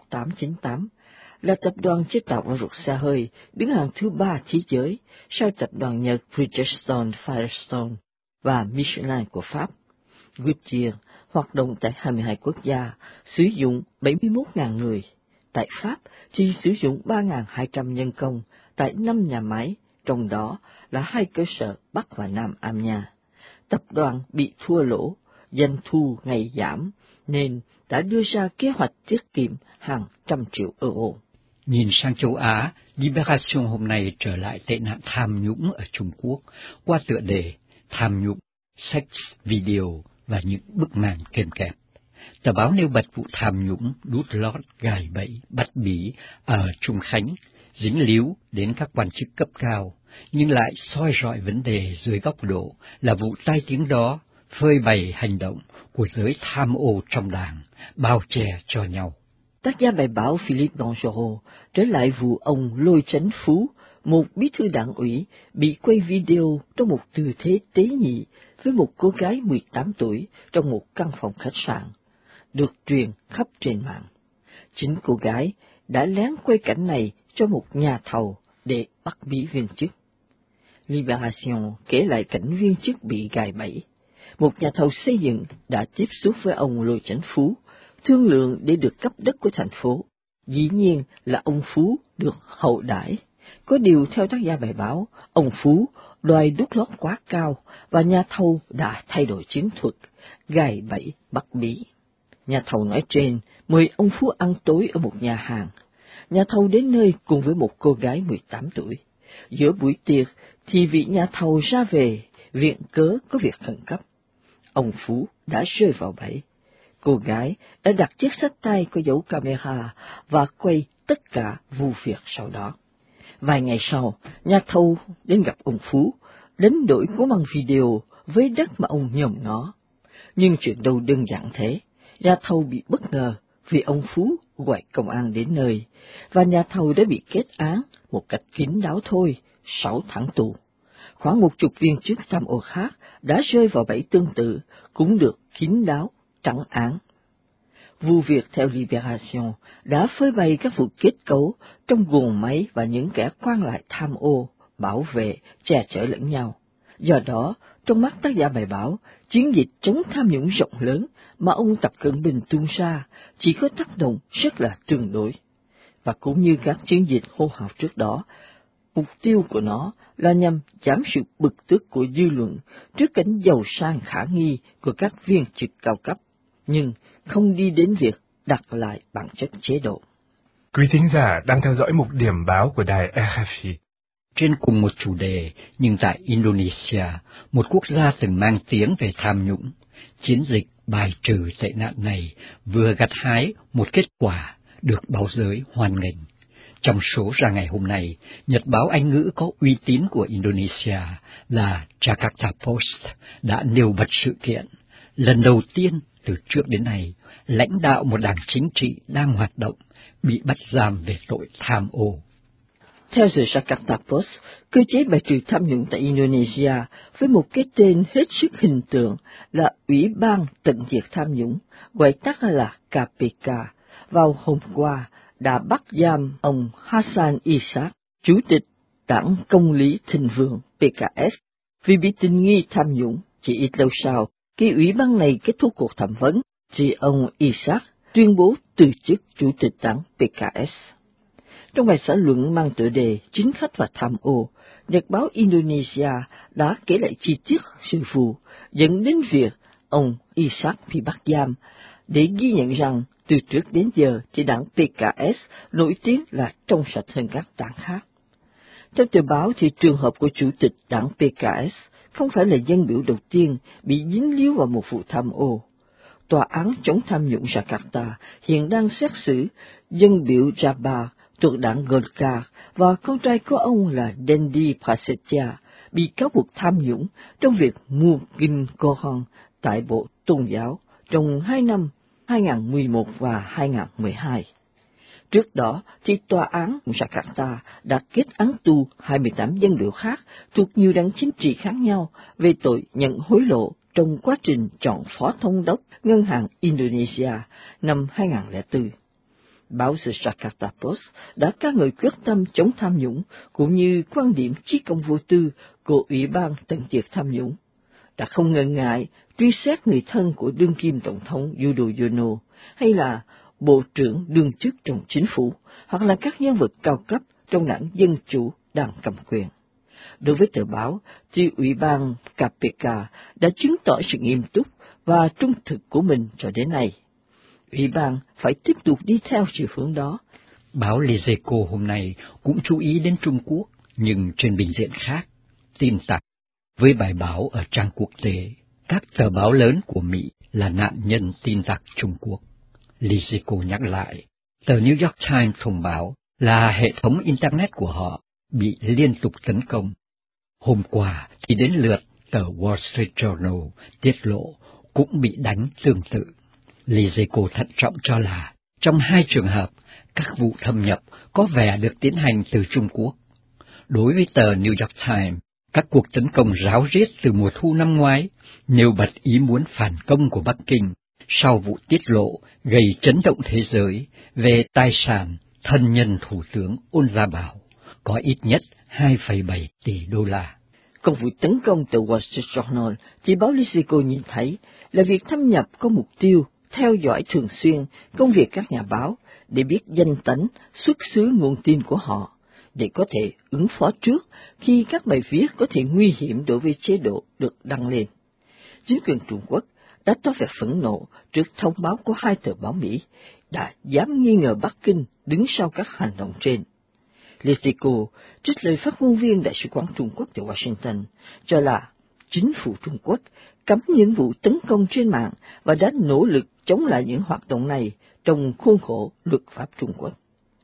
1898, là tập đoàn chế tạo vỏ ruột xe hơi đứng hàng thứ 3 thế giới sau tập đoàn Nhật Bridgestone, Firestone và Michelin của Pháp. Goodyear hoạt động tại 22 quốc gia, sử dụng 71.000 người. Tại Pháp thì sử dụng 3.200 nhân công tại 5 nhà máy, trong đó là 2 cơ sở Bắc và Nam Amiens. Tập đoàn bị thua lỗ, doanh thu ngày giảm, nên đã đưa ra kế hoạch tiết kiệm hàng trăm triệu euro. Nhìn sang châu Á, Libération hôm nay trở lại tệ nạn tham nhũng ở Trung Quốc qua tựa đề Tham nhũng, sex video và những bức màn kèm kẹp. Tờ báo nêu bật vụ tham nhũng đút lót gài bẫy bắt bí ở Trung Khánh, dính líu đến các quan chức cấp cao, nhưng lại soi rọi vấn đề dưới góc độ là vụ tai tiếng đó phơi bày hành động của giới tham ô trong đảng, bao che cho nhau. Tác giả bài báo Philippe Dangerot trở lại vụ ông Lôi Chánh Phú, một bí thư đảng ủy, bị quay video trong một tư thế tế nhị với một cô gái 18 tuổi trong một căn phòng khách sạn, được truyền khắp trên mạng. Chính cô gái đã lén quay cảnh này cho một nhà thầu để bắt bí viên chức. Libération kể lại cảnh viên chức bị gài bẫy. Một nhà thầu xây dựng đã tiếp xúc với ông Lôi Chánh Phú, thương lượng để được cấp đất của thành phố. Dĩ nhiên là ông Phú được hậu đãi. Có điều theo tác giả bài báo, ông Phú đòi đút lót quá cao và nhà thầu đã thay đổi chiến thuật, gài bẫy bắt bí. Nhà thầu nói trên mời ông Phú ăn tối ở một nhà hàng. Nhà thầu đến nơi cùng với một cô gái 18 tuổi. Giữa buổi tiệc thì vị nhà thầu ra về, viện cớ có việc khẩn cấp. Ông Phú đã rơi vào bẫy. Cô gái đã đặt chiếc xách tay có dấu camera và quay tất cả vụ việc sau đó. Vài ngày sau, nhà thầu đến gặp ông Phú, đánh đổi của bằng video với đất mà ông nhòm ngó. Nhưng chuyện đâu đơn giản thế, nhà thầu bị bất ngờ vì ông Phú gọi công an đến nơi, và nhà thầu đã bị kết án một cách kín đáo thôi, 6 tháng tù. Khoảng 10 viên chức tham ô khác đã rơi vào bẫy tương tự, cũng được kín đáo trắng án. Vụ việc theo Libération đã phơi bày các vụ kết cấu trong guồng máy và những kẻ quan lại tham ô, bảo vệ, che chở lẫn nhau. Do đó, trong mắt tác giả bài báo, chiến dịch chống tham nhũng rộng lớn mà ông Tập Cận Bình tung ra chỉ có tác động rất là tương đối. Và cũng như các chiến dịch hô hào trước đó, mục tiêu của nó là nhằm giảm sự bực tức của dư luận trước cảnh giàu sang khả nghi của các viên chức cao cấp, nhưng không đi đến việc đặt lại bản chất chế độ. Quý thính giả đang theo dõi mục điểm báo của đài RFI. Trên cùng một chủ đề, nhưng tại Indonesia, một quốc gia từng mang tiếng về tham nhũng, chiến dịch bài trừ tệ nạn này vừa gặt hái một kết quả được báo giới hoan nghênh. Trong số ra ngày hôm nay, nhật báo Anh ngữ có uy tín của Indonesia là Jakarta Post đã nêu bật sự kiện. Lần đầu tiên từ trước đến nay, lãnh đạo một đảng chính trị đang hoạt động bị bắt giam về tội tham ô. Theo The Jakarta Post, cơ chế bài trừ tham nhũng tại Indonesia với một cái tên hết sức hình tượng là Ủy ban tận diệt tham nhũng, gọi tắt là KPK, vào hôm qua đã bắt giam ông Hasan Ishak, chủ tịch Đảng Công lý Thịnh Vượng PKS, vì bị tình nghi tham nhũng. Chỉ ít lâu sau, khi ủy ban này kết thúc cuộc thẩm vấn, thì ông Ishak tuyên bố từ chức chủ tịch đảng PKS. Trong bài xã luận mang tựa đề Chính khách và tham ô, nhật báo Indonesia đã kể lại chi tiết sự vụ dẫn đến việc ông Ishak bị bắt giam, để ghi nhận rằng từ trước đến giờ thì đảng PKS nổi tiếng là trong sạch hơn các đảng khác. Trong tờ báo thì trường hợp của chủ tịch đảng PKS không phải là dân biểu đầu tiên bị dính líu vào một vụ tham ô. Tòa án chống tham nhũng Jakarta hiện đang xét xử dân biểu Jabar thuộc đảng Golkar và con trai của ông là Dendi Prasetya bị cáo buộc tham nhũng trong việc mua kinh Koran tại Bộ Tôn giáo trong 2 năm 2011 và 2012. Trước đó, thì tòa án Jakarta đã kết án tù 28 dân biểu khác thuộc nhiều đảng chính trị khác nhau về tội nhận hối lộ trong quá trình chọn phó thống đốc Ngân hàng Indonesia năm 2004. Báo The Jakarta Post đã ca ngợi quyết tâm chống tham nhũng cũng như quan điểm chí công vô tư của Ủy ban tận diệt tham nhũng, đã không ngần ngại truy xét người thân của đương kim tổng thống Yudhoyono hay là bộ trưởng đương chức trong chính phủ hoặc là các nhân vật cao cấp trong đảng Dân Chủ đang cầm quyền. Đối với tờ báo, thì Ủy ban KPK đã chứng tỏ sự nghiêm túc và trung thực của mình cho đến nay. Ủy ban phải tiếp tục đi theo chiều hướng đó. Báo Lezeco hôm nay cũng chú ý đến Trung Quốc, nhưng trên bình diện khác, tin tặc. Với bài báo ở trang quốc tế, các tờ báo lớn của Mỹ là nạn nhân tin tặc Trung Quốc. Lezeco nhắc lại, tờ New York Times thông báo là hệ thống Internet của họ bị liên tục tấn công. Hôm qua thì đến lượt tờ Wall Street Journal tiết lộ cũng bị đánh tương tự. Lezeco thận trọng cho là trong hai trường hợp, các vụ thâm nhập có vẻ được tiến hành từ Trung Quốc. Đối với tờ New York Times, các cuộc tấn công ráo riết từ mùa thu năm ngoái nêu bật ý muốn phản công của Bắc Kinh sau vụ tiết lộ gây chấn động thế giới về tài sản thân nhân Thủ tướng Ôn Gia Bảo, có ít nhất 2,7 tỷ đô la. Còn vụ tấn công từ Wall Street Journal thì báo Lezeco nhìn thấy là việc thâm nhập có mục tiêu theo dõi thường xuyên công việc các nhà báo để biết danh tánh, xuất xứ nguồn tin của họ, để có thể ứng phó trước khi các bài viết có thể nguy hiểm đối với chế độ được đăng lên. Chính quyền Trung Quốc đã tỏ vẻ phẫn nộ trước thông báo của hai tờ báo Mỹ đã dám nghi ngờ Bắc Kinh đứng sau các hành động trên. Lezeco trích lời phát ngôn viên Đại sứ quán Trung Quốc tại Washington cho là chính phủ Trung Quốc cấm những vụ tấn công trên mạng và đã nỗ lực chống lại những hoạt động này trong khuôn khổ luật pháp Trung Quốc.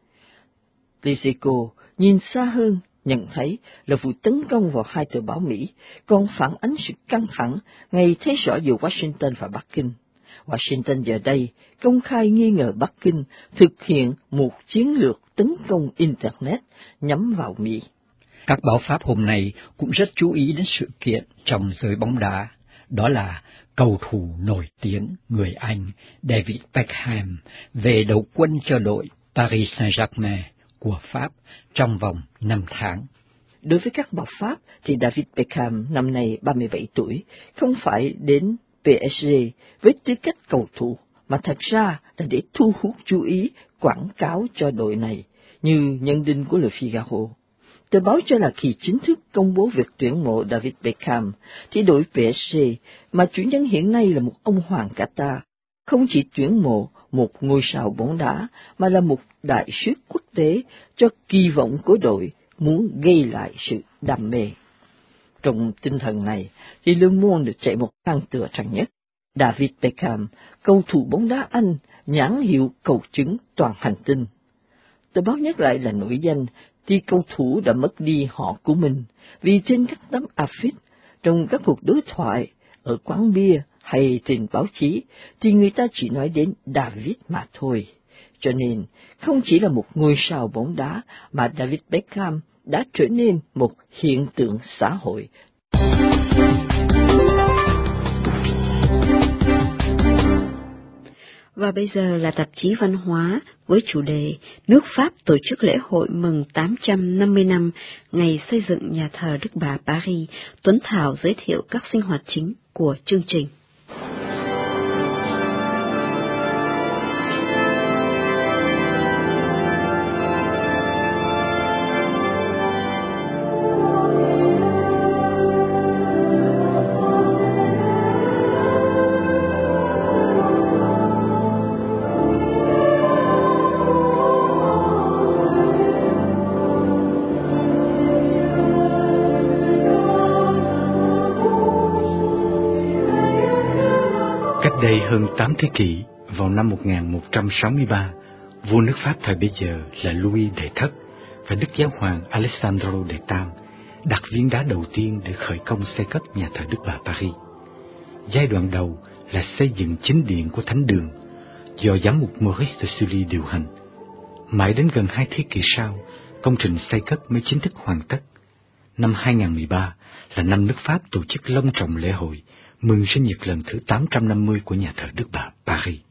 Lezeco nhìn xa hơn, nhận thấy là vụ tấn công vào hai tờ báo Mỹ còn phản ánh sự căng thẳng ngày thấy rõ giữa Washington và Bắc Kinh. Washington giờ đây công khai nghi ngờ Bắc Kinh thực hiện một chiến lược tấn công Internet nhắm vào Mỹ. Các báo Pháp hôm nay cũng rất chú ý đến sự kiện trong giới bóng đá, đó là cầu thủ nổi tiếng người Anh David Beckham về đầu quân cho đội Paris Saint-Germain của Pháp trong vòng 5 tháng. Đối với các báo Pháp thì David Beckham năm nay 37 tuổi, không phải đến PSG với tư cách cầu thủ, mà thật ra là để thu hút chú ý quảng cáo cho đội này, như nhận định của Le Figaro. Tờ báo cho là khi chính thức công bố việc tuyển mộ David Beckham, thì đội PSG, mà chủ nhân hiện nay là một ông hoàng Qatar, không chỉ tuyển mộ một ngôi sao bóng đá, mà là một đại sứ quốc tế cho kỳ vọng của đội muốn gây lại sự đam mê. Trong tinh thần này, thì Le Monde chạy một trang tựa trang nhất. David Beckham, cầu thủ bóng đá Anh, nhãn hiệu cầu chứng toàn hành tinh. Tờ báo nhắc lại là nổi danh thì cầu thủ đã mất đi họ của mình, vì trên các tấm affix, trong các cuộc đối thoại, ở quán bia hay trên báo chí, thì người ta chỉ nói đến David mà thôi. Cho nên, không chỉ là một ngôi sao bóng đá, mà David Beckham đã trở nên một hiện tượng xã hội. Và bây giờ là tạp chí văn hóa với chủ đề nước Pháp tổ chức lễ hội mừng 850 năm ngày xây dựng nhà thờ Đức Bà Paris. Tuấn Thảo giới thiệu các sinh hoạt chính của chương trình. Đây hơn 8 thế kỷ, vào năm 1163, vua nước Pháp thời bấy giờ là Louis đệ thất và Đức Giáo hoàng Alessandro đệ tam đặt viên đá đầu tiên để khởi công xây cất nhà thờ Đức Bà Paris. Giai đoạn đầu là xây dựng chính điện của Thánh đường, do giám mục Maurice de Sully điều hành. Mãi đến gần 2 thế kỷ sau, công trình xây cất mới chính thức hoàn tất. Năm 2013 là năm nước Pháp tổ chức long trọng lễ hội mừng sinh nhật lần thứ 850 của nhà thờ Đức Bà Paris.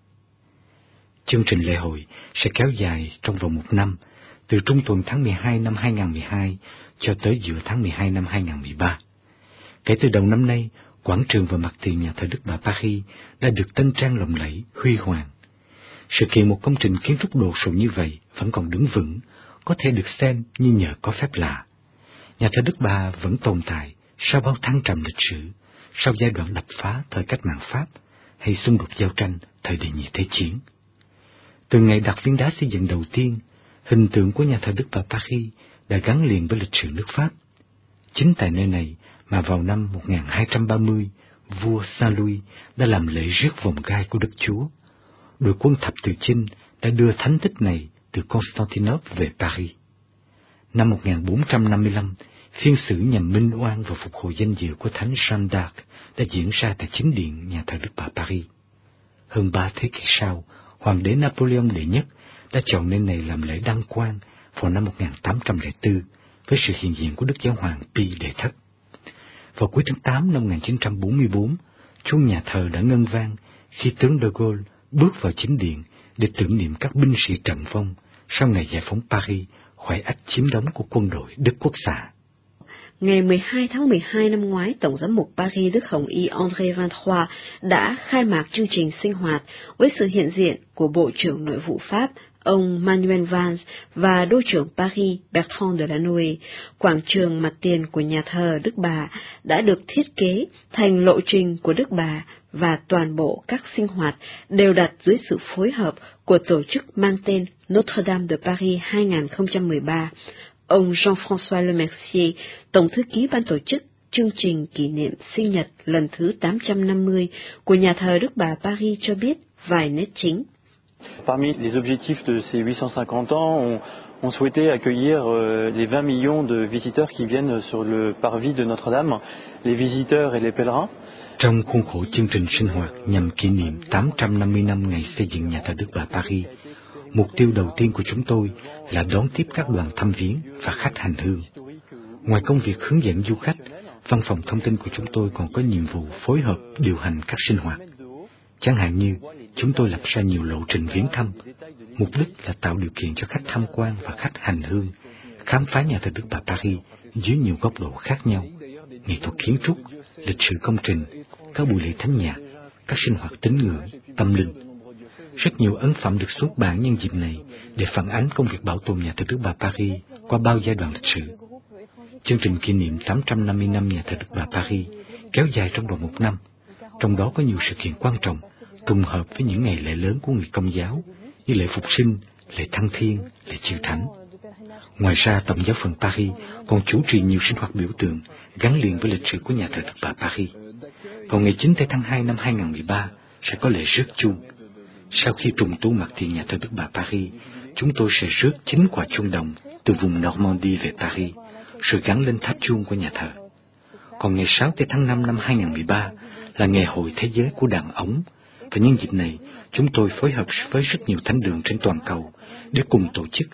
Chương trình lễ hội sẽ kéo dài trong vòng 1 năm, từ trung tuần tháng 12 năm 2012 cho tới giữa tháng 12 năm 2013. Kể từ đầu năm nay, quảng trường và mặt tiền nhà thờ Đức Bà Paris đã được tân trang lộng lẫy, huy hoàng. Sự kiện một công trình kiến trúc đồ sộ như vậy vẫn còn đứng vững, có thể được xem như nhờ có phép lạ. Nhà thờ Đức Bà vẫn tồn tại sau bao thăng trầm lịch sử, sau giai đoạn đập phá thời cách mạng Pháp hay xung đột giao tranh thời đệ nhị thế chiến. Từ ngày đặt viên đá xây dựng đầu tiên, hình tượng của nhà thờ Đức Bà Paris đã gắn liền với lịch sử nước Pháp. Chính tại nơi này mà vào năm 1230, vua Saint-Louis đã làm lễ rước vòng gai của Đức Chúa. Đội quân thập tự chinh đã đưa thánh tích này từ Constantinople về Paris. Năm 1455, phiên xử nhằm minh oan và phục hồi danh dự của Thánh Jeanne d'Arc đã diễn ra tại chính điện nhà thờ Đức Bà Paris. Hơn 3 thế kỷ sau, Hoàng đế Napoleon đệ nhất đã chọn nơi này làm lễ đăng quang vào năm 1804 với sự hiện diện của Đức Giáo hoàng Pie đệ thất. Vào cuối tháng 8 năm 1944, chuông nhà thờ đã ngân vang khi tướng de Gaulle bước vào chính điện để tưởng niệm các binh sĩ trận vong sau ngày giải phóng Paris khỏi ách chiếm đóng của quân đội Đức Quốc xã. Ngày 12 tháng 12 năm ngoái, Tổng giám mục Paris Đức Hồng Y André 23 đã khai mạc chương trình sinh hoạt với sự hiện diện của Bộ trưởng Nội vụ Pháp, ông Manuel Valls và Đô trưởng Paris Bertrand Delanoë. Quảng trường mặt tiền của nhà thờ Đức Bà đã được thiết kế thành lộ trình của Đức Bà và toàn bộ các sinh hoạt đều đặt dưới sự phối hợp của tổ chức mang tên Notre Dame de Paris 2013. Ông Jean-François Lemercier, Tổng thư ký ban tổ chức chương trình kỷ niệm sinh nhật lần thứ 850 của nhà thờ Đức Bà Paris cho biết vài nét chính. Parmi les objectifs de ces 850 ans, on souhaitait accueillir les 20 millions de visiteurs qui viennent sur le parvis de Notre-Dame, les visiteurs et les pèlerins. Trong khuôn khổ chương trình sinh hoạt nhằm kỷ niệm 850 năm ngày xây dựng nhà thờ Đức Bà Paris, mục tiêu đầu tiên của chúng tôi là đón tiếp các đoàn thăm viếng và khách hành hương. Ngoài công việc hướng dẫn du khách, văn phòng thông tin của chúng tôi còn có nhiệm vụ phối hợp điều hành các sinh hoạt. Chẳng hạn như, chúng tôi lập ra nhiều lộ trình viếng thăm, mục đích là tạo điều kiện cho khách tham quan và khách hành hương, khám phá nhà thờ Đức Bà Paris dưới nhiều góc độ khác nhau, nghệ thuật kiến trúc, lịch sử công trình, các buổi lễ thánh nhạc, các sinh hoạt tín ngưỡng, tâm linh. Rất nhiều ấn phẩm được xuất bản nhân dịp này để phản ánh công việc bảo tồn nhà thờ Đức Bà Paris qua bao giai đoạn lịch sử. Chương trình kỷ niệm 850 năm nhà thờ Đức Bà Paris kéo dài trong vòng 1 năm, trong đó có nhiều sự kiện quan trọng, trùng hợp với những ngày lễ lớn của người Công giáo như lễ Phục sinh, lễ Thăng Thiên, lễ Chiêu Thánh. Ngoài ra, Tổng giáo phận Paris còn chủ trì nhiều sinh hoạt biểu tượng gắn liền với lịch sử của nhà thờ Đức Bà Paris. Vào ngày 9 tháng 2 năm 2013 sẽ có lễ rước chuông. Sau khi trùng tu mặt tiền nhà thờ Đức Bà Paris, chúng tôi sẽ rước 9 quả chuông đồng từ vùng Normandie về Paris, rồi gắn lên tháp chuông của nhà thờ. Còn ngày 6 tháng 5 năm 2013 là ngày hội thế giới của đàn ống, và nhân dịp này chúng tôi phối hợp với rất nhiều thánh đường trên toàn cầu để cùng tổ chức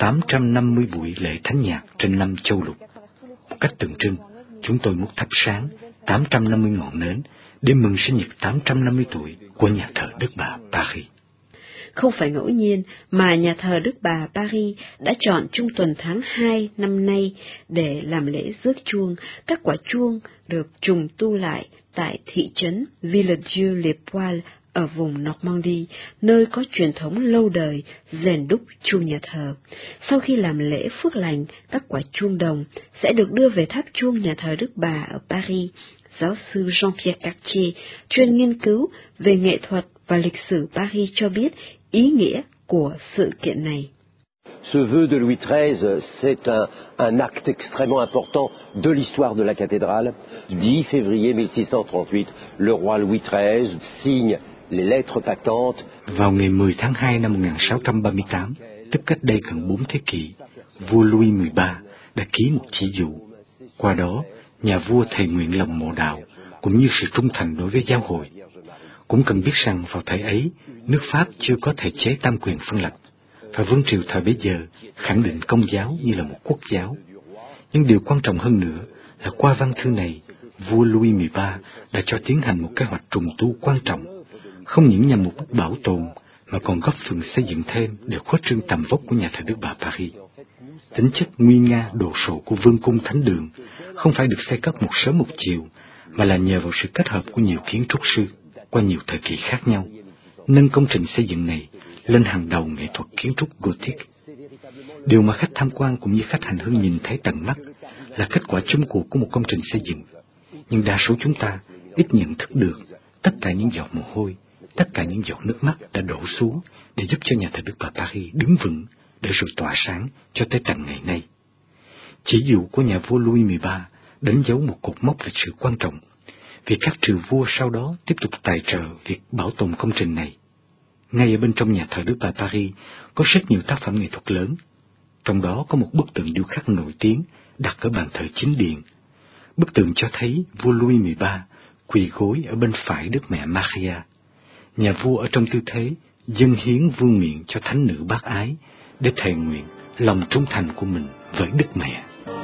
850 buổi lễ thánh nhạc trên 5 châu lục. Một cách tượng trưng, chúng tôi muốn thắp sáng 850 ngọn nến để mừng sinh nhật 850 tuổi của nhà thờ Đức Bà Paris. Không phải ngẫu nhiên mà nhà thờ Đức Bà Paris đã chọn trung tuần tháng 2 năm nay để làm lễ rước chuông. Các quả chuông được trùng tu lại tại thị trấn Villedieu-les-Poêles ở vùng Normandie, nơi có truyền thống lâu đời rèn đúc chuông nhà thờ. Sau khi làm lễ phước lành, các quả chuông đồng sẽ được đưa về tháp chuông nhà thờ Đức Bà ở Paris. Giáo sư Jean-Pierre Cartier, chuyên nghiên cứu về nghệ thuật và lịch sử Paris cho biết ý nghĩa của sự kiện này. Ce vœu de Louis XIII, c'est un acte extrêmement important de l'histoire de la cathédrale. 10 février 1638, le roi Louis XIII signe les lettres patentes. Vào ngày 10 tháng 2 năm 1638, tức cách đây gần 4 thế kỷ, vua Louis XIII đã ký một chỉ dụ. Qua đó, nhà vua thề nguyện lòng mộ đạo, cũng như sự trung thành đối với giáo hội. Cũng cần biết rằng vào thời ấy, nước Pháp chưa có thể chế tam quyền phân lập, và vương triều thời bấy giờ khẳng định Công giáo như là một quốc giáo. Nhưng điều quan trọng hơn nữa là qua văn thư này, vua Louis XIII đã cho tiến hành một kế hoạch trùng tu quan trọng, không những nhằm mục đích bảo tồn mà còn góp phần xây dựng thêm để khuếch trương tầm vóc của nhà thờ Đức Bà Paris. Tính chất nguy nga đồ sộ của vương cung thánh đường không phải được xây cất một sớm một chiều, mà là nhờ vào sự kết hợp của nhiều kiến trúc sư qua nhiều thời kỳ khác nhau, nâng công trình xây dựng này lên hàng đầu nghệ thuật kiến trúc Gothic. Điều mà khách tham quan cũng như khách hành hương nhìn thấy tận mắt là kết quả chung cuộc của một công trình xây dựng. Nhưng đa số chúng ta ít nhận thức được tất cả những giọt mồ hôi, tất cả những giọt nước mắt đã đổ xuống để giúp cho nhà thờ Đức Bà Paris đứng vững để rồi tỏa sáng cho tới tận ngày nay. Chỉ dụ của nhà vua Louis XIII đánh dấu một cột mốc lịch sử quan trọng, vì các triều vua sau đó tiếp tục tài trợ việc bảo tồn công trình này. Ngay ở bên trong nhà thờ Đức Bà Paris có rất nhiều tác phẩm nghệ thuật lớn, trong đó có một bức tượng điêu khắc nổi tiếng đặt ở bàn thờ chính điện. Bức tượng cho thấy vua Louis XIII quỳ gối ở bên phải Đức Mẹ Maria. Nhà vua ở trong tư thế dâng hiến vương miện cho thánh nữ bác ái để thề nguyện lòng trung thành của mình với Đức Mẹ.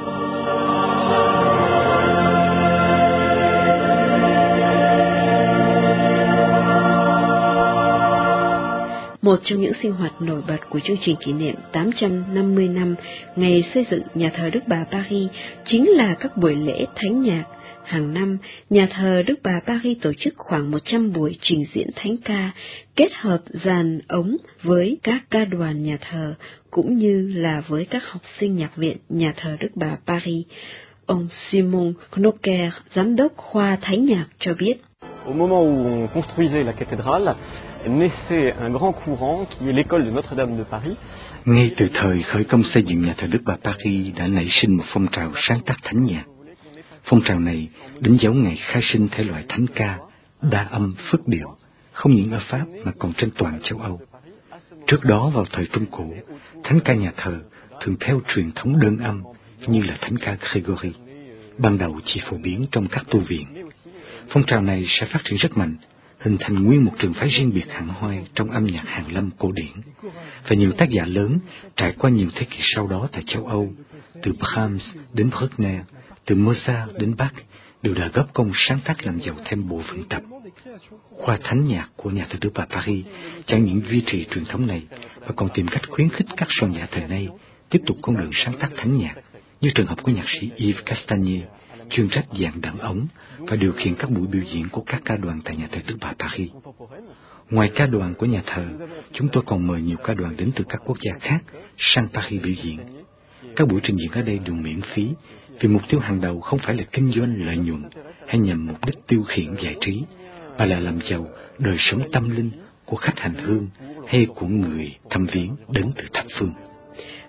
Một trong những sinh hoạt nổi bật của chương trình kỷ niệm 850 năm ngày xây dựng nhà thờ Đức Bà Paris chính là các buổi lễ thánh nhạc. Hàng năm, nhà thờ Đức Bà Paris tổ chức khoảng 100 buổi trình diễn thánh ca, kết hợp dàn ống với các ca đoàn nhà thờ, cũng như là với các học sinh nhạc viện nhà thờ Đức Bà Paris. Ông Simon Knocker, giám đốc khoa thánh nhạc cho biết. Au moment où on construisait la cathédrale, naissait un grand courant qui est l'école de Notre-Dame de Paris. Ngay từ thời khởi công xây dựng nhà thờ Đức Bà Paris đã nảy sinh một phong trào sáng tác thánh nhạc. Phong trào này đánh dấu ngày khai sinh thể loại thánh ca, đa âm phước điệu, không những ở Pháp mà còn trên toàn châu Âu. Trước đó vào thời Trung Cổ, thánh ca nhà thờ thường theo truyền thống đơn âm như là thánh ca Grégory, ban đầu chỉ phổ biến trong các tu viện. Phong trào này sẽ phát triển rất mạnh, hình thành nguyên một trường phái riêng biệt hạng hoài trong âm nhạc hàn lâm cổ điển, và nhiều tác giả lớn trải qua nhiều thế kỷ sau đó tại châu Âu, từ Brahms đến Bruckner, từ Mozart đến Bach, đều đã góp công sáng tác làm giàu thêm bộ phận tập. Khoa thánh nhạc của nhà thờ Đức Bà Paris chẳng những duy trì truyền thống này mà còn tìm cách khuyến khích các soạn giả thời nay tiếp tục con đường sáng tác thánh nhạc, như trường hợp của nhạc sĩ Yves Castagnier, chuyên trách dàn đàn ống và điều khiển các buổi biểu diễn của các ca đoàn tại nhà thờ Đức Bà Paris. Ngoài ca đoàn của nhà thờ, chúng tôi còn mời nhiều ca đoàn đến từ các quốc gia khác sang Paris biểu diễn. Các buổi trình diễn ở đây đều miễn phí, vì mục tiêu hàng đầu không phải là kinh doanh lợi nhuận hay nhằm mục đích tiêu khiển giải trí, mà là làm giàu đời sống tâm linh của khách hành hương hay của người thăm viếng đến từ thập phương.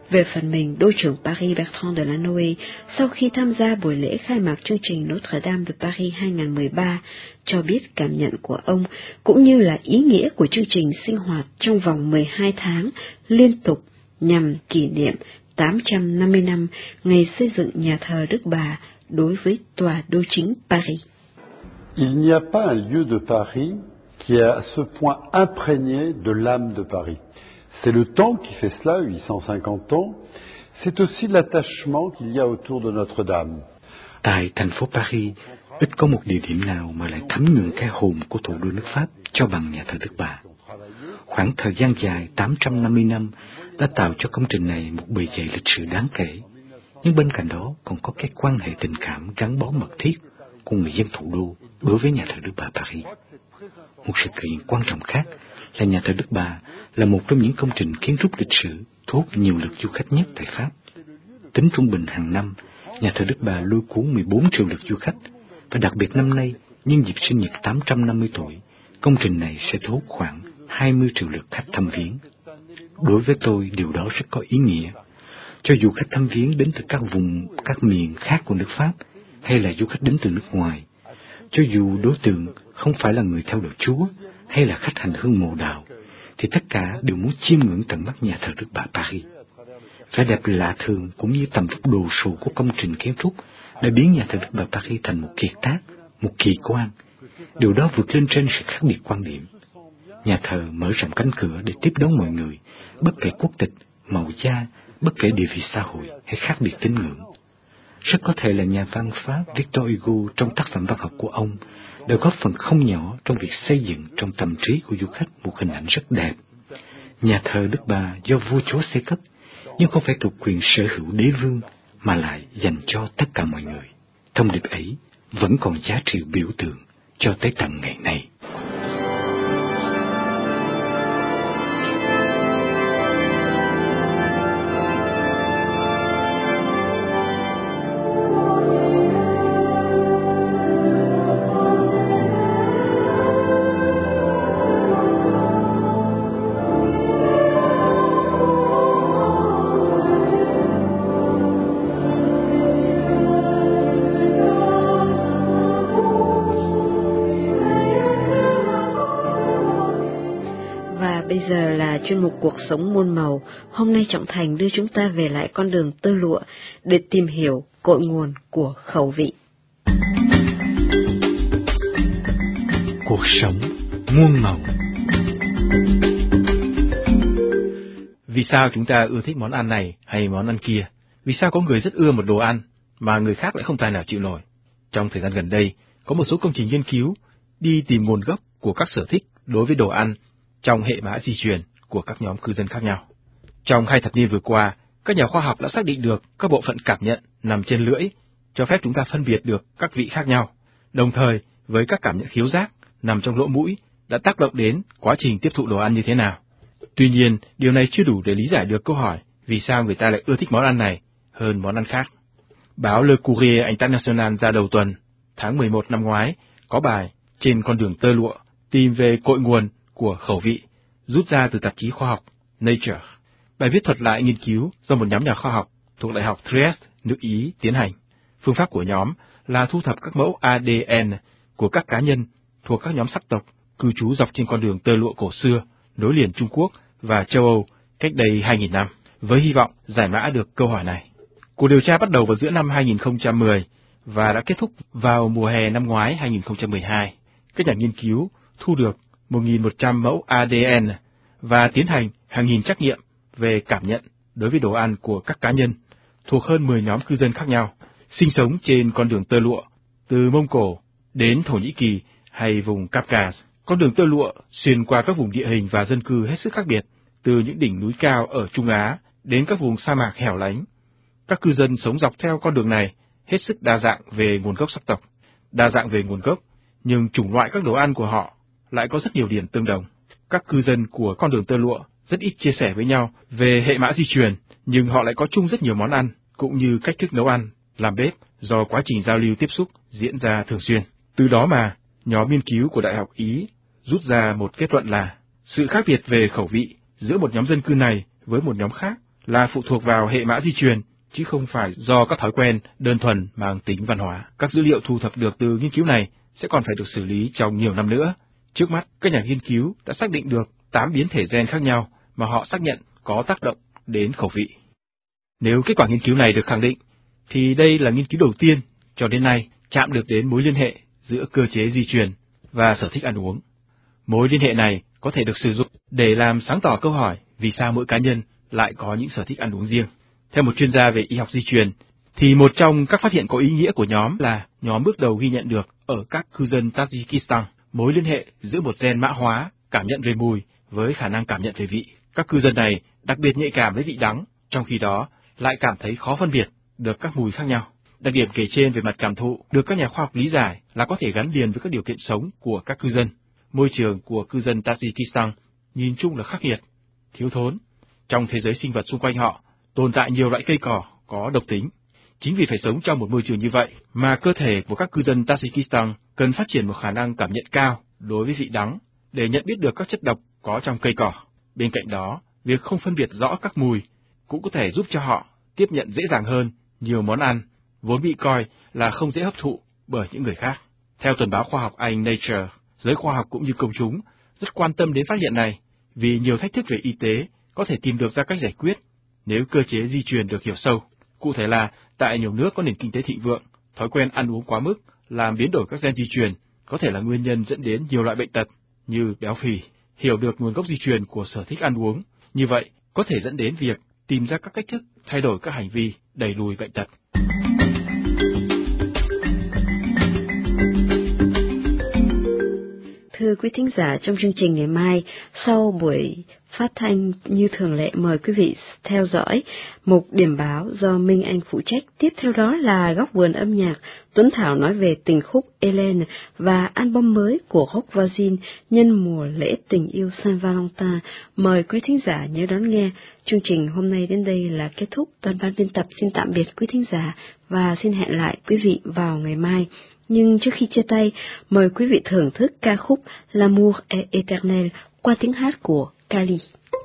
Về phần mình, đô trưởng Paris Bertrand Delanoë, sau khi tham gia buổi lễ khai mạc chương trình Notre Dame de Paris 2013, cho biết cảm nhận của ông cũng như là ý nghĩa của chương trình sinh hoạt trong vòng 12 tháng liên tục nhằm kỷ niệm 850 năm ngày xây dựng nhà thờ Đức Bà đối với tòa đô chính Paris. Il n'y a pas un lieu de Paris qui est à ce point imprégné de l'âme de Paris. C'est le temps qui fait cela, 850 ans. C'est aussi l'attachement qu'il y a autour de Notre-Dame. Tại thành phố Paris, ít có một địa điểm nào mà lại thấm nhuần cái hồn của thủ đô nước Pháp cho bằng nhà thờ Đức Bà. Khoảng thời gian dài 850 năm đã tạo cho công trình này một bề dày lịch sử đáng kể, nhưng bên cạnh đó còn có cái quan hệ tình cảm gắn bó mật thiết của người dân thủ đô đối với nhà thờ Đức Bà Paris. Một sự kiện quan trọng khác là nhà thờ Đức Bà là một trong những công trình kiến trúc lịch sử thu hút nhiều lượt du khách nhất tại Pháp. Tính trung bình hàng năm, nhà thờ Đức Bà lôi cuốn 14 triệu lượt du khách, và đặc biệt năm nay, nhân dịp sinh nhật 850 tuổi, công trình này sẽ thu hút khoảng 20 triệu lượt khách thăm viếng. Đối với tôi, điều đó rất có ý nghĩa. Cho dù khách thăm viếng đến từ các vùng, các miền khác của nước Pháp, hay là du khách đến từ nước ngoài, cho dù đối tượng không phải là người theo đạo Chúa hay là khách hành hương mộ đạo, thì tất cả đều muốn chiêm ngưỡng tận mắt nhà thờ Đức Bà Paris. Vẻ đẹp lạ thường cũng như tầm vóc đồ sộ của công trình kiến trúc đã biến nhà thờ Đức Bà Paris thành một kiệt tác, một kỳ quan. Điều đó vượt lên trên sự khác biệt quan điểm. Nhà thờ mở rộng cánh cửa để tiếp đón mọi người, bất kể quốc tịch, màu da, bất kể địa vị xã hội hay khác biệt tín ngưỡng. Rất có thể là nhà văn Pháp Victor Hugo trong tác phẩm văn học của ông đã góp phần không nhỏ trong việc xây dựng trong tâm trí của du khách một hình ảnh rất đẹp. Nhà thờ Đức Bà do vua chúa xây cất, nhưng không phải thuộc quyền sở hữu đế vương, mà lại dành cho tất cả mọi người. Thông điệp ấy vẫn còn giá trị biểu tượng cho tới tận ngày nay. Chuyên mục Cuộc sống muôn màu, hôm nay Trọng Thành đưa chúng ta về lại con đường tơ lụa để tìm hiểu cội nguồn của khẩu vị. Cuộc sống muôn màu. Vì sao chúng ta ưa thích món ăn này hay món ăn kia? Vì sao có người rất ưa một đồ ăn mà người khác lại không tài nào chịu nổi? Trong thời gian gần đây, có một số công trình nghiên cứu đi tìm nguồn gốc của các sở thích đối với đồ ăn trong hệ mã di truyền của các nhóm cư dân khác nhau. Trong 2 thập niên vừa qua, các nhà khoa học đã xác định được các bộ phận cảm nhận nằm trên lưỡi, cho phép chúng ta phân biệt được các vị khác nhau. Đồng thời, với các cảm nhận khiếu giác nằm trong lỗ mũi đã tác động đến quá trình tiếp thụ đồ ăn như thế nào. Tuy nhiên, điều này chưa đủ để lý giải được câu hỏi vì sao người ta lại ưa thích món ăn này hơn món ăn khác. Báo Le Courrier International ra đầu tuần, tháng 11 năm ngoái, có bài Trên con đường tơ lụa, tìm về cội nguồn của khẩu vị, rút ra từ tạp chí khoa học Nature. Bài viết thuật lại nghiên cứu do một nhóm nhà khoa học thuộc Đại học Trieste, nước Ý tiến hành. Phương pháp của nhóm là thu thập các mẫu ADN của các cá nhân thuộc các nhóm sắc tộc cư trú dọc trên con đường tơ lụa cổ xưa nối liền Trung Quốc và châu Âu cách đây 2.000 năm, với hy vọng giải mã được câu hỏi này. Cuộc điều tra bắt đầu vào giữa năm 2010 và đã kết thúc vào mùa hè năm ngoái 2012. Các nhà nghiên cứu thu được 1.100 mẫu ADN và tiến hành hàng nghìn trắc nghiệm về cảm nhận đối với đồ ăn của các cá nhân thuộc hơn 10 nhóm cư dân khác nhau, sinh sống trên con đường tơ lụa, từ Mông Cổ đến Thổ Nhĩ Kỳ hay vùng Kafkaz. Con đường tơ lụa xuyên qua các vùng địa hình và dân cư hết sức khác biệt, từ những đỉnh núi cao ở Trung Á đến các vùng sa mạc hẻo lánh. Các cư dân sống dọc theo con đường này hết sức đa dạng về nguồn gốc sắc tộc, đa dạng về nguồn gốc, nhưng chủng loại các đồ ăn của họ lại có rất nhiều điểm tương đồng. Các cư dân của con đường tơ lụa rất ít chia sẻ với nhau về hệ mã di truyền, nhưng họ lại có chung rất nhiều món ăn, cũng như cách thức nấu ăn, làm bếp do quá trình giao lưu tiếp xúc diễn ra thường xuyên. Từ đó mà, nhóm nghiên cứu của Đại học Ý rút ra một kết luận là sự khác biệt về khẩu vị giữa một nhóm dân cư này với một nhóm khác là phụ thuộc vào hệ mã di truyền, chứ không phải do các thói quen đơn thuần mang tính văn hóa. Các dữ liệu thu thập được từ nghiên cứu này sẽ còn phải được xử lý trong nhiều năm nữa. Trước mắt, các nhà nghiên cứu đã xác định được 8 biến thể gen khác nhau mà họ xác nhận có tác động đến khẩu vị. Nếu kết quả nghiên cứu này được khẳng định, thì đây là nghiên cứu đầu tiên cho đến nay chạm được đến mối liên hệ giữa cơ chế di truyền và sở thích ăn uống. Mối liên hệ này có thể được sử dụng để làm sáng tỏ câu hỏi vì sao mỗi cá nhân lại có những sở thích ăn uống riêng. Theo một chuyên gia về y học di truyền, thì một trong các phát hiện có ý nghĩa của nhóm là nhóm bước đầu ghi nhận được ở các cư dân Tajikistan mối liên hệ giữa một gen mã hóa cảm nhận về mùi với khả năng cảm nhận về vị. Các cư dân này đặc biệt nhạy cảm với vị đắng, trong khi đó lại cảm thấy khó phân biệt được các mùi khác nhau. Đặc điểm kể trên về mặt cảm thụ được các nhà khoa học lý giải là có thể gắn liền với các điều kiện sống của các cư dân. Môi trường của cư dân Tajikistan nhìn chung là khắc nghiệt, thiếu thốn. Trong thế giới sinh vật xung quanh họ tồn tại nhiều loại cây cỏ có độc tính. Chính vì phải sống trong một môi trường như vậy mà cơ thể của các cư dân Tajikistan cần phát triển một khả năng cảm nhận cao đối với vị đắng để nhận biết được các chất độc có trong cây cỏ. Bên cạnh đó, việc không phân biệt rõ các mùi cũng có thể giúp cho họ tiếp nhận dễ dàng hơn nhiều món ăn vốn bị coi là không dễ hấp thụ bởi những người khác. Theo tuần báo khoa học Anh Nature, giới khoa học cũng như công chúng rất quan tâm đến phát hiện này vì nhiều thách thức về y tế có thể tìm được ra cách giải quyết nếu cơ chế di truyền được hiểu sâu. Cụ thể là, tại nhiều nước có nền kinh tế thịnh vượng, thói quen ăn uống quá mức làm biến đổi các gen di truyền có thể là nguyên nhân dẫn đến nhiều loại bệnh tật như béo phì. Hiểu được nguồn gốc di truyền của sở thích ăn uống, như vậy có thể dẫn đến việc tìm ra các cách thức thay đổi các hành vi đẩy lùi bệnh tật. Thưa quý thính giả, trong chương trình ngày mai, sau buổi phát thanh như thường lệ, mời quý vị theo dõi một điểm báo do Minh Anh phụ trách. Tiếp theo đó là góc vườn âm nhạc, Tuấn Thảo nói về tình khúc Hélène và album mới của Roch Voisine nhân mùa lễ tình yêu Saint Valentin. Mời quý thính giả nhớ đón nghe. Chương trình hôm nay đến đây là kết thúc. Toàn ban biên tập xin tạm biệt quý thính giả và xin hẹn lại quý vị vào ngày mai. Nhưng trước khi chia tay, mời quý vị thưởng thức ca khúc L'amour est éternel qua tiếng hát của Kali.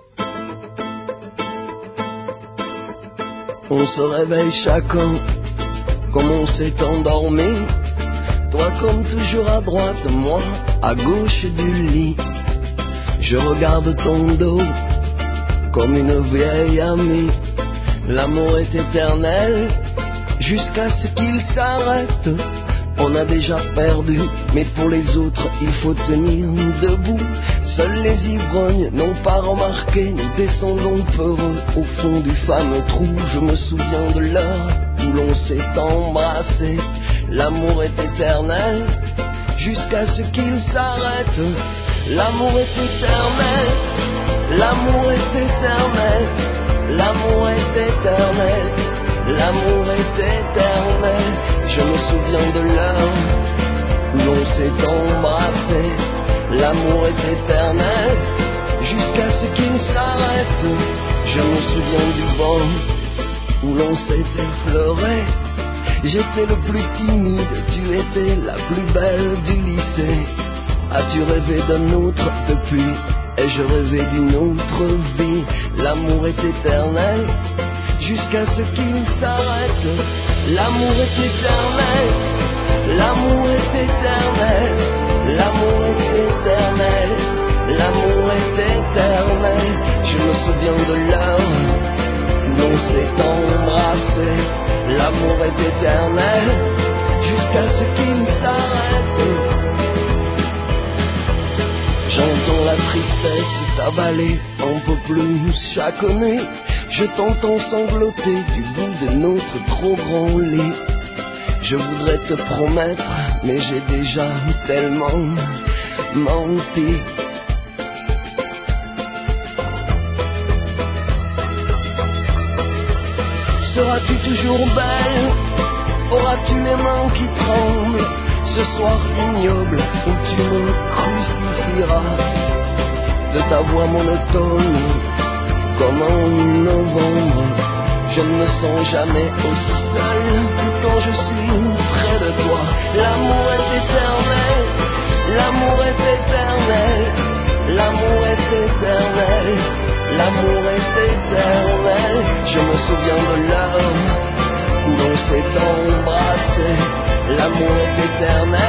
On se réveille chacun comme on s'est endormi. Toi comme toujours à droite, moi à gauche du lit. Je regarde ton dos comme une vieille amie. L'amour est éternel jusqu'à ce qu'il s'arrête. On a déjà perdu, mais pour les autres, il faut tenir debout. Seuls les ivrognes n'ont pas remarqué, nous descendons peureux au fond du fameux trou. Je me souviens de l'heure où l'on s'est embrassé. L'amour est éternel, jusqu'à ce qu'il s'arrête. L'amour est éternel, l'amour est éternel, l'amour est éternel, l'amour est éternel. Je me souviens de l'heure où l'on s'est embrassé. L'amour est éternel jusqu'à ce qu'il s'arrête. Je me souviens du vent où l'on s'est effleuré. J'étais le plus timide, tu étais la plus belle du lycée. As-tu rêvé d'un autre depuis? Ai-je rêvé d'une autre vie? L'amour est éternel jusqu'à ce qu'il s'arrête. L'amour est éternel, l'amour est éternel, l'amour est éternel, l'amour est éternel. Je me souviens de l'heure où l'on s'est embrassé. L'amour est éternel jusqu'à ce qu'il s'arrête. J'entends la tristesse t'avaler un peu plus chaque nuit. Je t'entends sangloter du bout de notre trop grand lit. Je voudrais te promettre, mais j'ai déjà tellement menti. Seras-tu toujours belle? Auras-tu les mains qui tremblent? Ce soir ignoble où tu me crucifieras. De ta voix monotone comme en novembre, je ne me sens jamais aussi seul que quand je suis près de toi. L'amour est éternel, l'amour est éternel, l'amour est éternel, l'amour est éternel. et d'embrasser l'amour éternel.